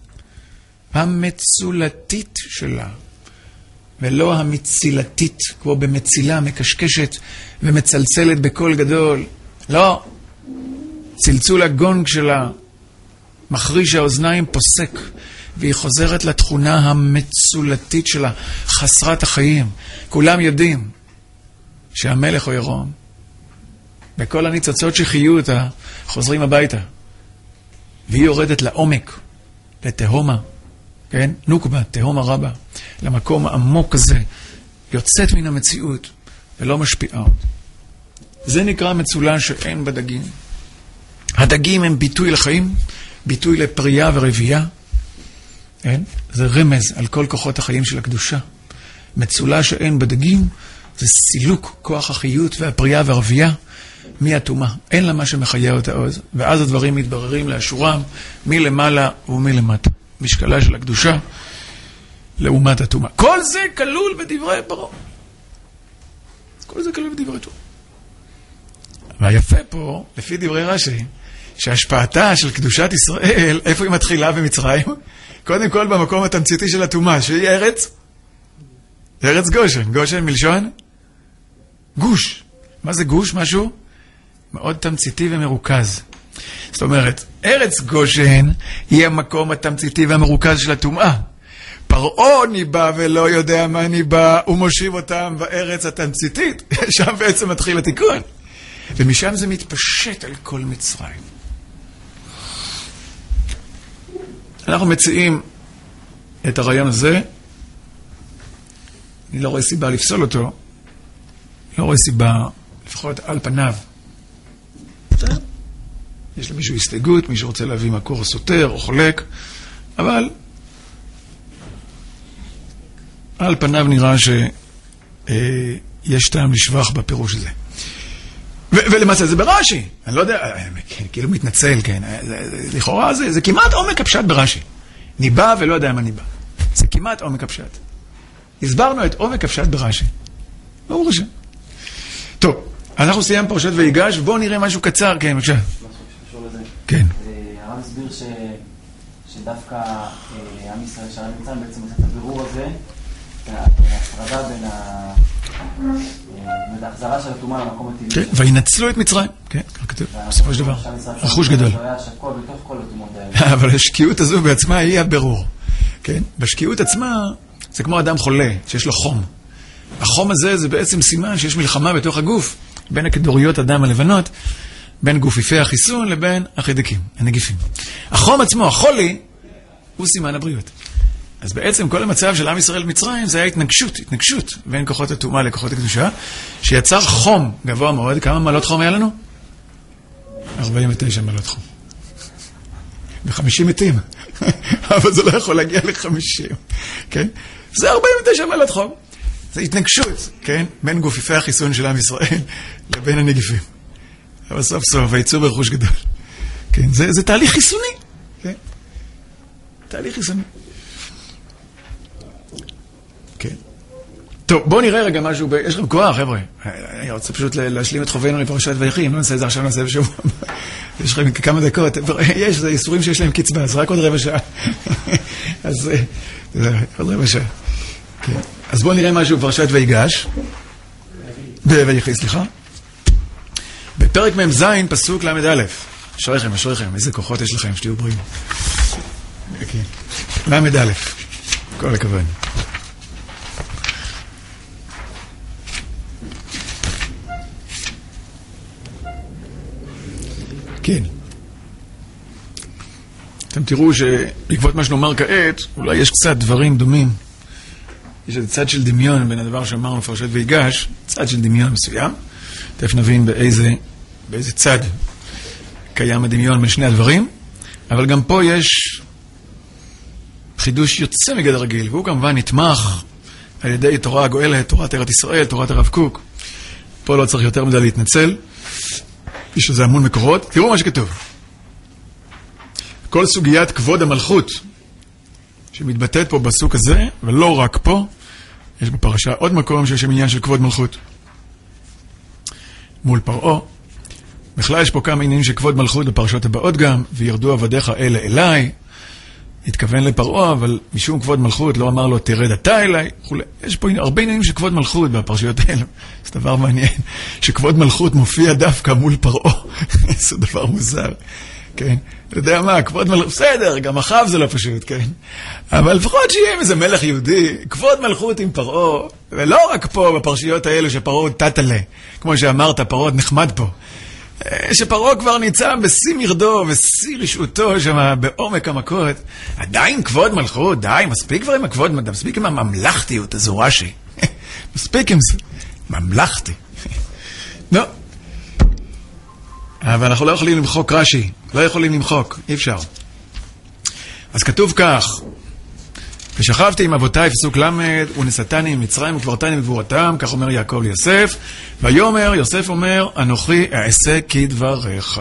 המצולתית שלה. ולא המצילתית, כמו במצילה מקשקשת ומצלצלת בקול גדול. לא. צלצול הגונג שלה, מחריש האוזניים פוסק, והיא חוזרת לתכונה המצולתית שלה, חסרת החיים. כולם יודעים שהמלך הוא עירום. בכל הניצוצות שחיו אותה, חוזרים הביתה. והיא יורדת לעומק לתהומה, כן? נוקבה, תהומה רבה, למקום העמוק הזה, יוצאת מן המציאות ולא משפיעה עוד. זה נקרא מצולה שאין בדגים. הדגים הם ביטוי לחיים, ביטוי לפרייה ורבייה, כן? זה רמז על כל כוחות החיים של הקדושה. מצולה שאין בדגים זה סילוק כוח החיות והפרייה והרבייה מהתומה. אין לה מה שמחיה אותה עוד, ואז הדברים מתבררים לאשורם מלמעלה ומלמטה. משקלה של הקדושה לעומת התומה. כל זה כלול בדברי פרעה. כל זה כלול בדברי תורה. והיפה פה, לפי דברי רש"י, שהשפעתה של קדושת ישראל, איפה היא מתחילה במצרים? קודם כל במקום התמציתי של התומה, שהיא ארץ, ארץ גושן. גושן מלשון גוש. מה זה גוש? משהו מאוד תמציתי ומרוכז. זאת אומרת, ארץ גושן היא המקום התמציתי והמרוכז של התומה. פרעה ניבא ולא יודע מה ניבא, הוא מושיב אותם בארץ התמציתית. שם בעצם מתחיל התיקון. ומשם זה מתפשט על כל מצרים. אנחנו מציעים את הרעיון הזה. אני לא רואה סיבה לפסול אותו. לא רואה סיבה, לפחות על פניו. יש למישהו הסתייגות, מישהו רוצה להביא מקור סותר או חולק, אבל על פניו נראה שיש טעם לשבח בפירוש הזה. ולמעשה זה ברש"י. אני לא יודע, כאילו מתנצל, כן. לכאורה זה כמעט עומק הפשט ברש"י. ניבא ולא יודע מה ניבא. זה כמעט עומק הפשט. הסברנו את עומק הפשט ברש"י. ברור השם. טוב, אנחנו סיימנו פרשת ויגש, ובואו נראה משהו קצר, כן, בבקשה. משהו שקשור לזה. כן. הרב הסביר שדווקא עם ישראל שערי מצרים בעצם עושה את הבירור הזה, ההפרדה בין ההחזרה של התאומה למקום הטבעי. כן, וינצלו את מצרים. כן, כך כתוב, בסופו של דבר. רכוש גדול. שקוע בתוך כל התאומות האלה. אבל השקיעות הזו בעצמה היא הבירור. כן, בשקיעות עצמה זה כמו אדם חולה, שיש לו חום. החום הזה זה בעצם סימן שיש מלחמה בתוך הגוף, בין הכדוריות הדם הלבנות, בין גופיפי החיסון לבין החידקים, הנגיפים. החום עצמו, החולי, הוא סימן הבריאות. אז בעצם כל המצב של עם ישראל במצרים זה היה התנגשות, התנגשות בין כוחות התאומה לכוחות הקדושה, שיצר חום גבוה מאוד. כמה מעלות חום היה לנו? ארבעים ותשע מעלות חום. ב-חמישים מתים. אבל זה לא יכול להגיע ל-חמישים. כן? זה ארבעים ותשע מעלות חום. זה התנגשות, כן? בין גופיפי החיסון של עם ישראל לבין הנגיפים. אבל סוף סוף, הייצור ברכוש גדול. כן? זה, זה תהליך חיסוני. כן? תהליך חיסוני. כן. טוב, בואו נראה רגע משהו, ב... יש לכם כוח, חבר'ה. אני רוצה פשוט להשלים את חובנו לפרשת ויחי, אם לא נעשה את זה עכשיו, נעשה בשבוע. יש לכם כמה דקות, יש, זה איסורים שיש להם קצבה, אז רק עוד רבע שעה. אז עוד רבע שעה. כן. אז בואו נראה משהו בפרשת ויגש. ויחי, סליחה. בפרק מ"ז, פסוק למד א'. אשריכם, אשריכם, איזה כוחות יש לכם, שתהיו בריאים. כן. למד א'. כל הכבוד. כן. אתם תראו שבעקבות מה שנאמר כעת, אולי יש קצת דברים דומים. יש איזה צד של דמיון בין הדבר שאמרנו בפרשת ויגש, צד של דמיון מסוים. תכף נבין באיזה, באיזה צד קיים הדמיון בין שני הדברים. אבל גם פה יש חידוש יוצא מגדר רגיל, והוא כמובן נתמך על ידי תורה הגואלת, תורת ארץ ישראל, תורת הרב קוק. פה לא צריך יותר מדי להתנצל. יש לזה המון מקורות. תראו מה שכתוב. כל סוגיית כבוד המלכות שמתבטאת פה בסוק הזה, ולא רק פה, יש בפרשה עוד מקום שיש עניין של כבוד מלכות. מול פרעה. בכלל יש פה כמה עניינים של כבוד מלכות בפרשות הבאות גם, וירדו עבדיך אלה אליי. התכוון לפרעה, אבל משום כבוד מלכות לא אמר לו תרד אתה אליי. יש פה הרבה עניינים של כבוד מלכות בפרשיות האלה. זה דבר מעניין, שכבוד מלכות מופיע דווקא מול פרעה. זה דבר מוזר. כן? אתה יודע מה, כבוד מלכות, בסדר, גם אחאב זה לא פשוט, כן? אבל לפחות שיהיה עם איזה מלך יהודי, כבוד מלכות עם פרעה, ולא רק פה בפרשיות האלה שפרעה תתלה, כמו שאמרת, פרעה נחמד פה. שפרעה כבר ניצב בשיא מרדו ושיא רשעותו שם בעומק המכות, עדיין כבוד מלכות, די, מספיק כבר עם הכבוד, מספיק עם הממלכתיות הזו, רש"י. מספיק עם זה, ממלכתי. לא. אבל אנחנו לא יכולים למחוק רש"י, לא יכולים למחוק, אי אפשר. אז כתוב כך, ושכבתי עם אבותיי, פסוק למד, ונשאתני ממצרים וקברתני בגבורתם, כך אומר יעקב ליוסף, ויאמר, יוסף אומר, אנוכי אעשה כדבריך.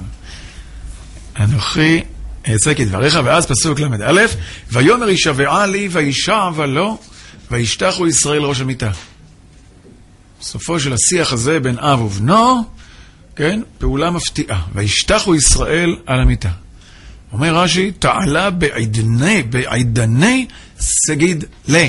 אנוכי אעשה כדבריך, ואז פסוק למד א', ויאמר ישבעה לי וישעבה לו, וישתחו ישראל ראש המיטה. בסופו של השיח הזה בין אב ובנו, כן, פעולה מפתיעה, וישתחו ישראל על המיטה. אומר רש"י, תעלה בעידני, בעידני סגיד לי.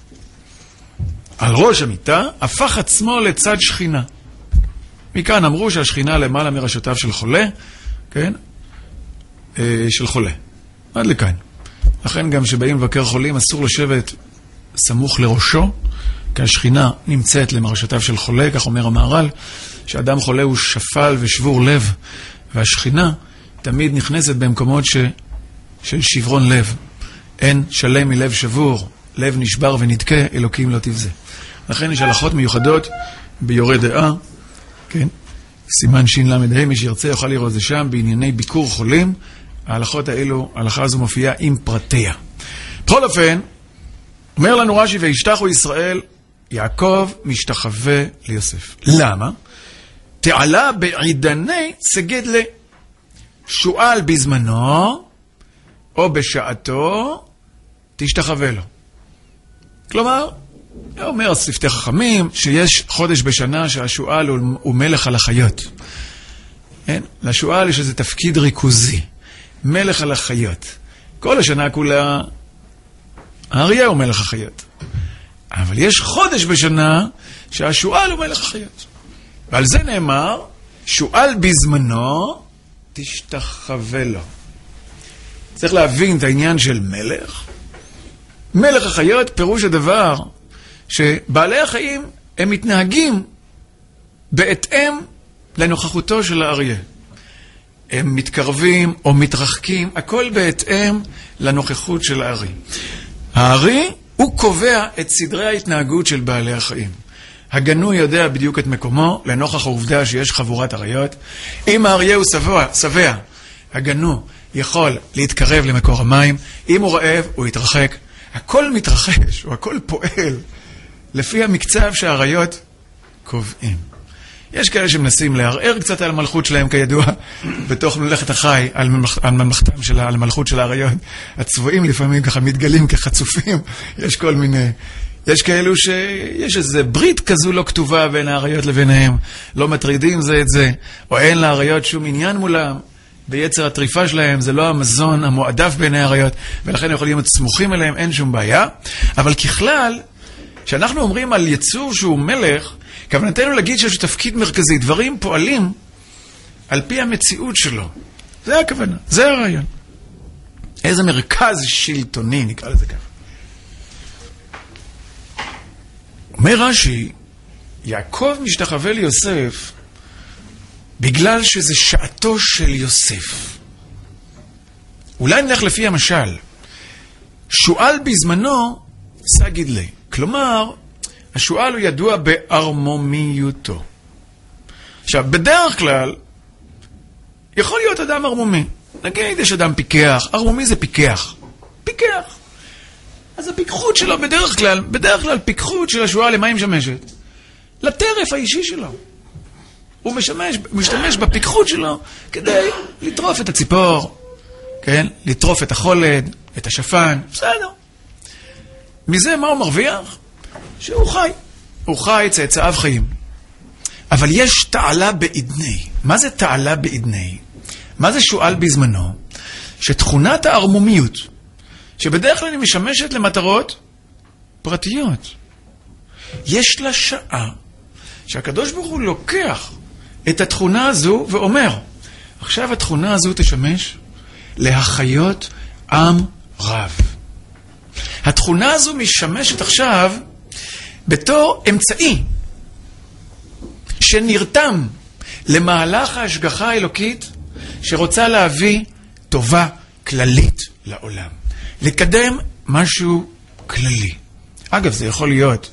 על ראש המיטה, הפך עצמו לצד שכינה. מכאן אמרו שהשכינה למעלה מראשותיו של חולה, כן? אה, של חולה. עד לכאן. לכן גם שבאים לבקר חולים, אסור לשבת סמוך לראשו, כי השכינה נמצאת למראשותיו של חולה, כך אומר המהר"ל, שאדם חולה הוא שפל ושבור לב, והשכינה תמיד נכנסת במקומות ש... של שברון לב. אין שלם מלב שבור, לב נשבר ונדכה, אלוקים לא תבזה. לכן יש הלכות מיוחדות ביורה דעה, כן? סימן שין למד, מי שירצה יוכל לראות את זה שם, בענייני ביקור חולים. ההלכות האלו, ההלכה הזו מופיעה עם פרטיה. בכל אופן, אומר לנו רש"י, וישתחו ישראל, יעקב משתחווה ליוסף. למה? תעלה בעידני סגד ל... שואל בזמנו, או בשעתו, תשתחווה לו. כלומר, אומר שפתי חכמים, שיש חודש בשנה שהשואל הוא, הוא מלך על החיות. אין? לשואל יש איזה תפקיד ריכוזי. מלך על החיות. כל השנה כולה, האריה הוא מלך החיות. אבל יש חודש בשנה שהשואל הוא מלך החיות. ועל זה נאמר, שואל בזמנו, תשתחווה לו. צריך להבין את העניין של מלך. מלך החיות פירוש הדבר שבעלי החיים הם מתנהגים בהתאם לנוכחותו של האריה. הם מתקרבים או מתרחקים, הכל בהתאם לנוכחות של הארי. הארי הוא קובע את סדרי ההתנהגות של בעלי החיים. הגנוי יודע בדיוק את מקומו, לנוכח העובדה שיש חבורת אריות. אם האריה הוא שבע, שבע, הגנוי יכול להתקרב למקור המים. אם הוא רעב, הוא יתרחק. הכל מתרחש, או הכל פועל, לפי המקצב שהאריות קובעים. יש כאלה שמנסים לערער קצת על המלכות שלהם, כידוע, בתוך מלאכת החי, על, ממלכ... על ממלכתם של, על המלכות של האריות. הצבועים לפעמים ככה מתגלים כחצופים. יש כל מיני... יש כאלו שיש איזו ברית כזו לא כתובה בין האריות לביניהם. לא מטרידים זה את זה, או אין לאריות שום עניין מולם. ביצר הטריפה שלהם זה לא המזון המועדף בין האריות, ולכן יכולים להיות סמוכים אליהם, אין שום בעיה. אבל ככלל, כשאנחנו אומרים על יצור שהוא מלך, כוונתנו להגיד שיש תפקיד מרכזי, דברים פועלים על פי המציאות שלו. זה הכוונה, זה הרעיון. איזה מרכז שלטוני, נקרא לזה ככה. אומר רש"י, יעקב משתחווה ליוסף בגלל שזה שעתו של יוסף. אולי נלך לפי המשל. שואל בזמנו סגיד לי. כלומר, השואל הוא ידוע בארמומיותו. עכשיו, בדרך כלל, יכול להיות אדם ארמומי. נגיד, יש אדם פיקח. ארמומי זה פיקח. פיקח. אז הפיקחות שלו בדרך כלל, בדרך כלל פיקחות של השואל למה היא משמשת? לטרף האישי שלו. הוא משמש, משתמש בפיקחות שלו כדי לטרוף את הציפור, כן? לטרוף את החולד, את השפן, בסדר. מזה מה הוא מרוויח? שהוא חי. הוא חי, צאצאיו חיים. אבל יש תעלה בעדני. מה זה תעלה בעדני? מה זה שואל בזמנו? שתכונת הארמומיות, שבדרך כלל היא משמשת למטרות פרטיות, יש לה שעה שהקדוש ברוך הוא לוקח את התכונה הזו ואומר, עכשיו התכונה הזו תשמש להחיות עם רב. התכונה הזו משמשת עכשיו בתור אמצעי שנרתם למהלך ההשגחה האלוקית שרוצה להביא טובה כללית לעולם. לקדם משהו כללי. אגב, זה יכול להיות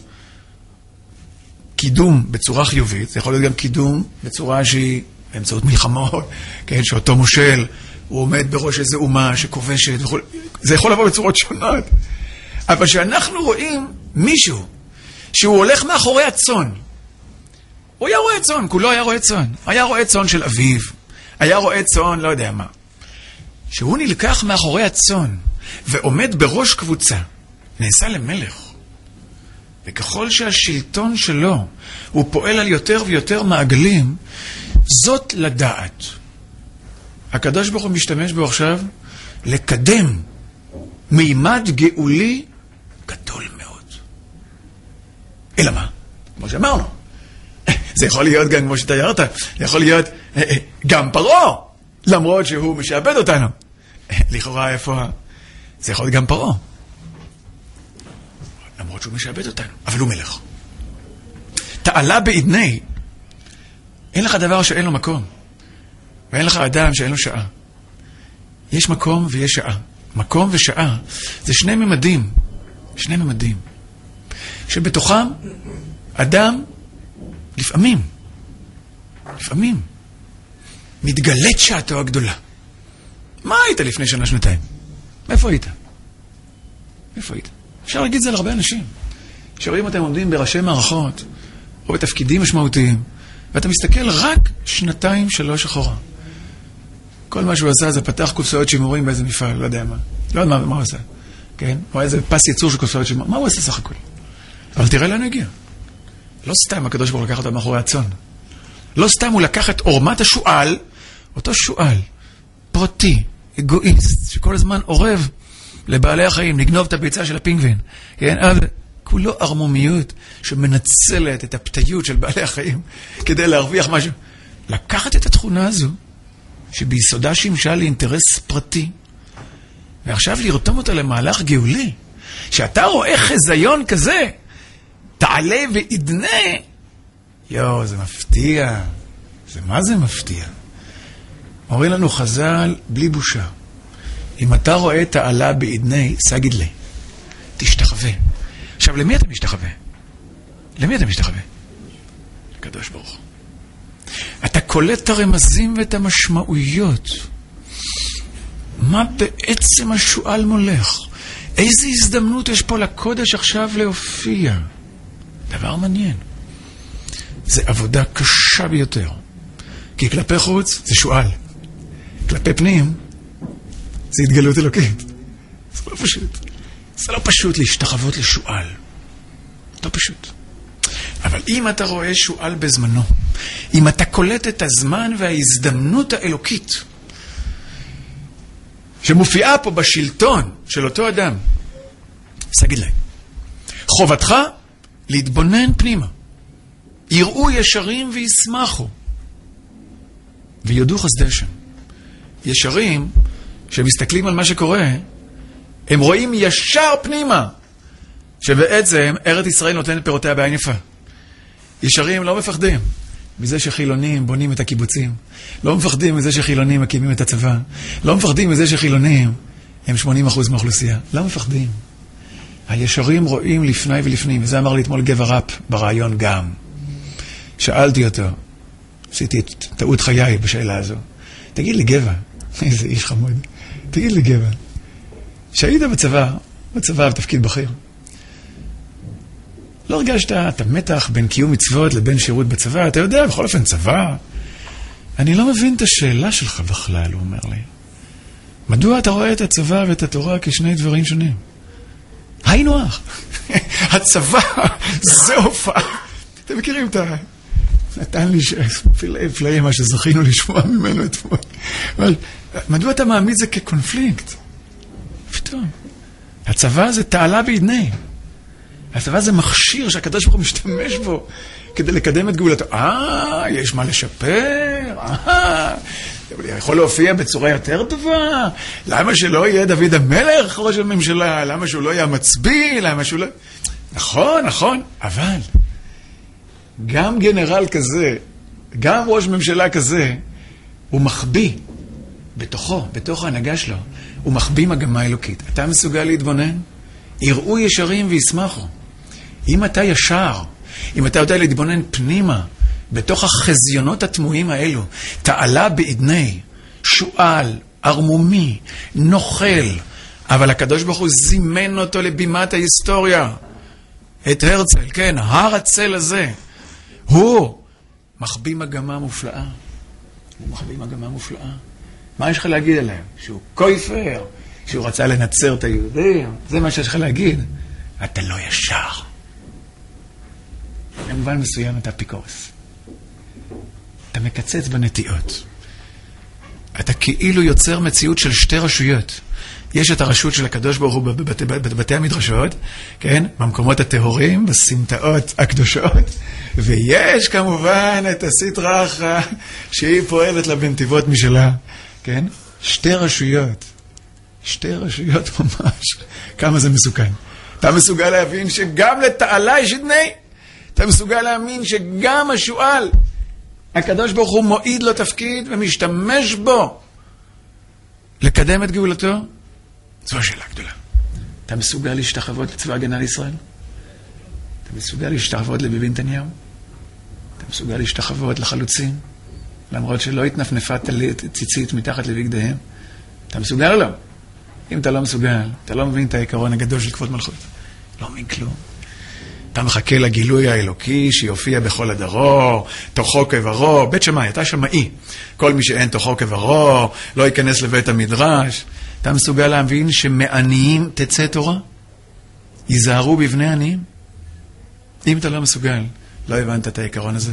קידום בצורה חיובית, זה יכול להיות גם קידום בצורה שהיא באמצעות מלחמות, כן, שאותו מושל, הוא עומד בראש איזו אומה שכובשת, וכל... זה יכול לבוא בצורות שונות. אבל שאנחנו רואים מישהו שהוא הולך מאחורי הצאן, הוא היה רואה צאן, כולו היה רואה צאן, היה רואה צאן של אביו, היה רואה צאן, לא יודע מה. שהוא נלקח מאחורי הצאן ועומד בראש קבוצה, נעשה למלך. וככל שהשלטון שלו הוא פועל על יותר ויותר מעגלים, זאת לדעת. הקדוש ברוך הוא משתמש בו עכשיו לקדם מימד גאולי גדול מאוד. אלא מה? כמו שאמרנו, זה יכול להיות גם כמו שתיארת, זה יכול להיות גם פרעה, למרות שהוא משעבד אותנו. לכאורה איפה? זה יכול להיות גם פרעה. למרות שהוא משעבד אותנו, אבל הוא מלך. תעלה בעדני, אין לך דבר שאין לו מקום, ואין לך אדם שאין לו שעה. יש מקום ויש שעה. מקום ושעה זה שני ממדים, שני ממדים, שבתוכם אדם לפעמים, לפעמים, מתגלית שעתו הגדולה. מה היית לפני שנה, שנתיים? איפה היית? איפה היית? אפשר להגיד זה להרבה אנשים. שרואים אתם עומדים בראשי מערכות, או בתפקידים משמעותיים, ואתה מסתכל רק שנתיים, שלוש אחורה. כל מה שהוא עשה זה פתח קופסאות שימורים באיזה מפעל, לא יודע מה. לא יודע מה, מה הוא עשה. כן? או איזה פס ייצור של קופסאות שימורים. מה הוא עשה סך הכל? אבל תראה לאן הגיע. לא סתם הקדוש ברוך הוא לקח אותה מאחורי הצאן. לא סתם הוא לקח את עורמת השואל, אותו שואל, פרטי, אגואיסט, שכל הזמן עורב לבעלי החיים, לגנוב את הביצה של הפינגווין. כן? אבל כולו ערמומיות שמנצלת את הפתיות של בעלי החיים כדי להרוויח משהו. לקחת את התכונה הזו, שביסודה שימשה לאינטרס פרטי, ועכשיו לרתום אותה למהלך גאולי, שאתה רואה חזיון כזה, תעלה ועדנה, יו, זה מפתיע. זה מה זה מפתיע? אומרים לנו חז"ל בלי בושה, אם אתה רואה תעלה בעדנה, סגיד לי, תשתחווה. עכשיו, למי אתה משתחווה? למי אתה משתחווה? לקדוש ברוך הוא. אתה קולט את הרמזים ואת המשמעויות. מה בעצם השואל מולך? איזו הזדמנות יש פה לקודש עכשיו להופיע? דבר מעניין. זה עבודה קשה ביותר. כי כלפי חוץ זה שואל. כלפי פנים זה התגלות אלוקית. זה לא פשוט. זה לא פשוט להשתחוות לשואל. לא פשוט. אבל אם אתה רואה שואל בזמנו, אם אתה קולט את הזמן וההזדמנות האלוקית שמופיעה פה בשלטון של אותו אדם, אז תגיד להם, חובתך להתבונן פנימה. יראו ישרים וישמחו ויודו חסדי השם. ישרים שמסתכלים על מה שקורה, הם רואים ישר פנימה, שבעצם ארץ ישראל נותנת פירותיה בעין יפה. ישרים לא מפחדים מזה שחילונים בונים את הקיבוצים, לא מפחדים מזה שחילונים מקימים את הצבא, לא מפחדים מזה שחילונים הם שמונים אחוז מהאוכלוסייה, לא מפחדים. הישרים רואים לפני ולפנים, וזה אמר לי אתמול גבע ראפ ברעיון גם. שאלתי אותו, עשיתי את טעות חיי בשאלה הזו, תגיד לי גבע, איזה איש חמוד, תגיד לי גבע, שהיית בצבא, בצבא בתפקיד בכיר, לא הרגשת את המתח בין קיום מצוות לבין שירות בצבא? אתה יודע, בכל אופן צבא. אני לא מבין את השאלה שלך בכלל, הוא אומר לי. מדוע אתה רואה את הצבא ואת התורה כשני דברים שונים? היינו אח. הצבא זה הופעה. אתם מכירים את ה... נתן לי פלאי פלאי מה שזכינו לשמוע ממנו אתמול. מדוע אתה מעמיד זה כקונפליקט? פתאום. הצבא זה תעלה בעדנה. הצבא זה מכשיר שהקדוש ברוך הוא משתמש בו כדי לקדם את גאולתו. אה, יש מה לשפר? אה, יכול להופיע בצורה יותר טובה? למה שלא יהיה דוד המלך ראש הממשלה? למה שהוא לא יהיה מצביא? למה שהוא לא... נכון, נכון, אבל גם גנרל כזה גם ראש ממשלה כזה, הוא מחביא בתוכו, בתוך ההנהגה שלו, הוא מחביא מגמה אלוקית. אתה מסוגל להתבונן? יראו ישרים וישמחו. אם אתה ישר, אם אתה יודע להתבונן פנימה, בתוך החזיונות התמוהים האלו, תעלה בעדני, שואל, ארמומי, נוכל, אבל הקדוש ברוך הוא זימן אותו לבימת ההיסטוריה. את הרצל, כן, הר הצל הזה, הוא מחביא מגמה מופלאה. הוא מחביא מגמה מופלאה. מה יש לך להגיד עליהם? שהוא כופר, שהוא רצה לנצר את היהודים, זה מה שיש לך להגיד. אתה לא ישר. במובן מסוים אתה אפיקורס. אתה מקצץ בנטיעות. אתה כאילו יוצר מציאות של שתי רשויות. יש את הרשות של הקדוש ברוך הוא בבתי, בבתי המדרשות, כן? במקומות הטהורים, בסמטאות הקדושות, ויש כמובן את הסטרא אחרא שהיא פועלת לה בנתיבות משלה, כן? שתי רשויות. שתי רשויות ממש. כמה זה מסוכן. אתה מסוגל להבין שגם לתעלה יש עדני. אתה מסוגל להאמין שגם השואל, הקדוש ברוך הוא מועיד לו תפקיד ומשתמש בו לקדם את גאולתו. זו השאלה גדולה. אתה מסוגל להשתחוות לצבא הגנה לישראל? אתה מסוגל להשתחוות לביבי נתניהו? אתה מסוגל להשתחוות לחלוצים? למרות שלא התנפנפה ציצית מתחת לבגדיהם? אתה מסוגל או לא? אם אתה לא מסוגל, אתה לא מבין את העיקרון הגדול של כבוד מלכות. לא מבין כלום. אתה מחכה לגילוי האלוקי שיופיע בכל הדרור, תוכו כברו, בית שמאי, אתה שמאי. כל מי שאין תוכו כברו, לא ייכנס לבית המדרש. אתה מסוגל להבין שמעניים תצא תורה? ייזהרו בבני עניים? אם אתה לא מסוגל, לא הבנת את העיקרון הזה.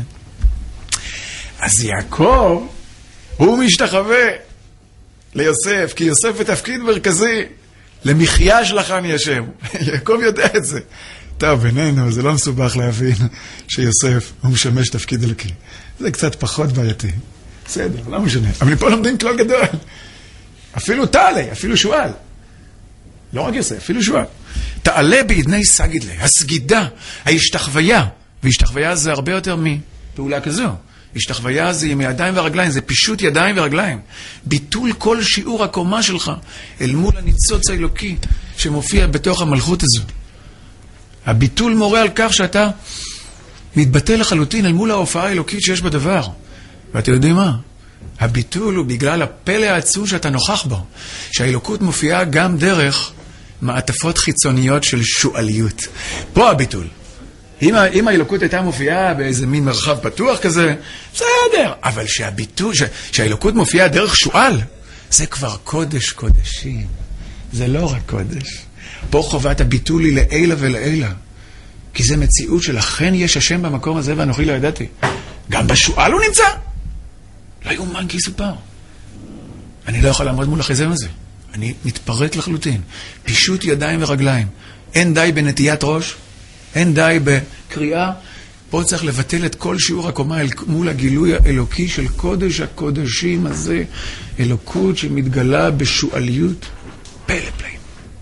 אז יעקב, הוא משתחווה ליוסף, כי יוסף בתפקיד מרכזי, למחיה שלך אני השם. יעקב יודע את זה. טוב, בינינו, זה לא מסובך להבין שיוסף הוא משמש תפקיד אלוקי. זה קצת פחות בעייתי. בסדר, לא משנה. אבל פה לומדים כלל גדול. אפילו תעלה, אפילו שואל. לא רק יוסף, אפילו שואל. תעלה בעדני סגידלה, הסגידה, ההשתחוויה. והשתחוויה זה הרבה יותר מפעולה כזו. השתחוויה זה עם ידיים ורגליים, זה פישוט ידיים ורגליים. ביטול כל שיעור הקומה שלך אל מול הניצוץ האלוקי שמופיע בתוך המלכות הזו. הביטול מורה על כך שאתה מתבטא לחלוטין אל מול ההופעה האלוקית שיש בדבר. ואתם יודעים מה? הביטול הוא בגלל הפלא העצום שאתה נוכח בו. שהאלוקות מופיעה גם דרך מעטפות חיצוניות של שואליות. פה הביטול. אם, אם האלוקות הייתה מופיעה באיזה מין מרחב פתוח כזה, בסדר. אבל שהביטול, ש, שהאלוקות מופיעה דרך שואל, זה כבר קודש קודשים. זה לא רק קודש. פה חובת הביטול היא לעילה ולעילה. כי זה מציאות שלכן יש השם במקום הזה ואנוכי לא ידעתי. גם בשואל הוא נמצא. לא יאומן כי יסופר. אני לא יכול לעמוד מול החיזם הזה. אני מתפרק לחלוטין. פישוט ידיים ורגליים. אין די בנטיית ראש. אין די בקריאה. פה צריך לבטל את כל שיעור הקומה מול הגילוי האלוקי של קודש הקודשים הזה. אלוקות שמתגלה בשואליות. פלא פלאים.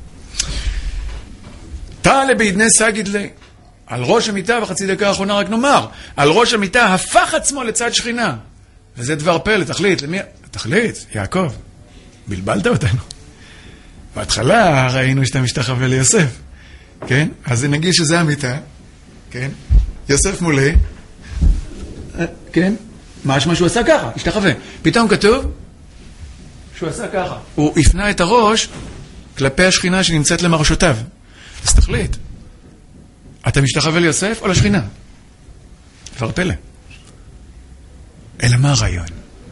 תעלה בעדני סגידלה. על ראש המיטה, בחצי דקה האחרונה רק נאמר, על ראש המיטה הפך עצמו לצד שכינה. וזה דבר פלא, תחליט. למי? תחליט, יעקב. בלבלת אותנו. בהתחלה ראינו שאתה משתחווה ליוסף. כן? אז נגיד שזה המיטה. כן? יוסף מולי. כן? משמע שהוא עשה ככה, השתחווה. פתאום כתוב שהוא עשה ככה. הוא הפנה את הראש כלפי השכינה שנמצאת למרשותיו. אז תחליט. אתה משתחווה ליוסף או לשכינה? דבר פלא. אלא מה הרעיון?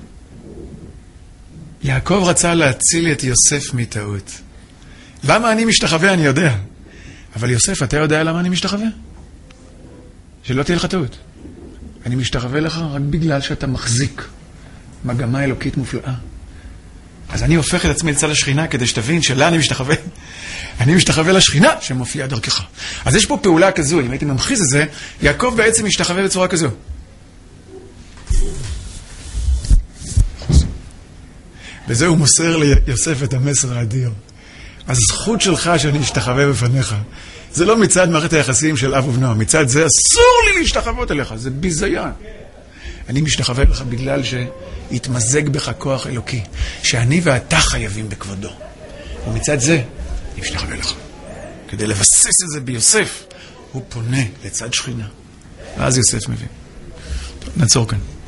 יעקב רצה להציל את יוסף מטעות. למה אני משתחווה אני יודע. אבל יוסף, אתה יודע למה אני משתחווה? שלא תהיה לך טעות. אני משתחווה לך רק בגלל שאתה מחזיק מגמה אלוקית מופלאה. אז אני הופך את עצמי לצד השכינה כדי שתבין שלה אני משתחווה. אני משתחווה לשכינה שמופיעה דרכך. אז יש פה פעולה כזו, אם הייתי ממחיז את זה, יעקב בעצם משתחווה בצורה כזו. וזה הוא מוסר ליוסף את המסר האדיר. הזכות שלך שאני אשתחווה בפניך. זה לא מצד מערכת היחסים של אב ובנו, מצד זה אסור לי להשתחוות אליך, זה ביזיון. אני משתחווה לך בגלל שהתמזג בך כוח אלוקי, שאני ואתה חייבים בכבודו. ומצד זה, אני משתחווה לך. כדי לבסס את זה ביוסף, הוא פונה לצד שכינה. ואז יוסף מבין. טוב, נעצור כאן.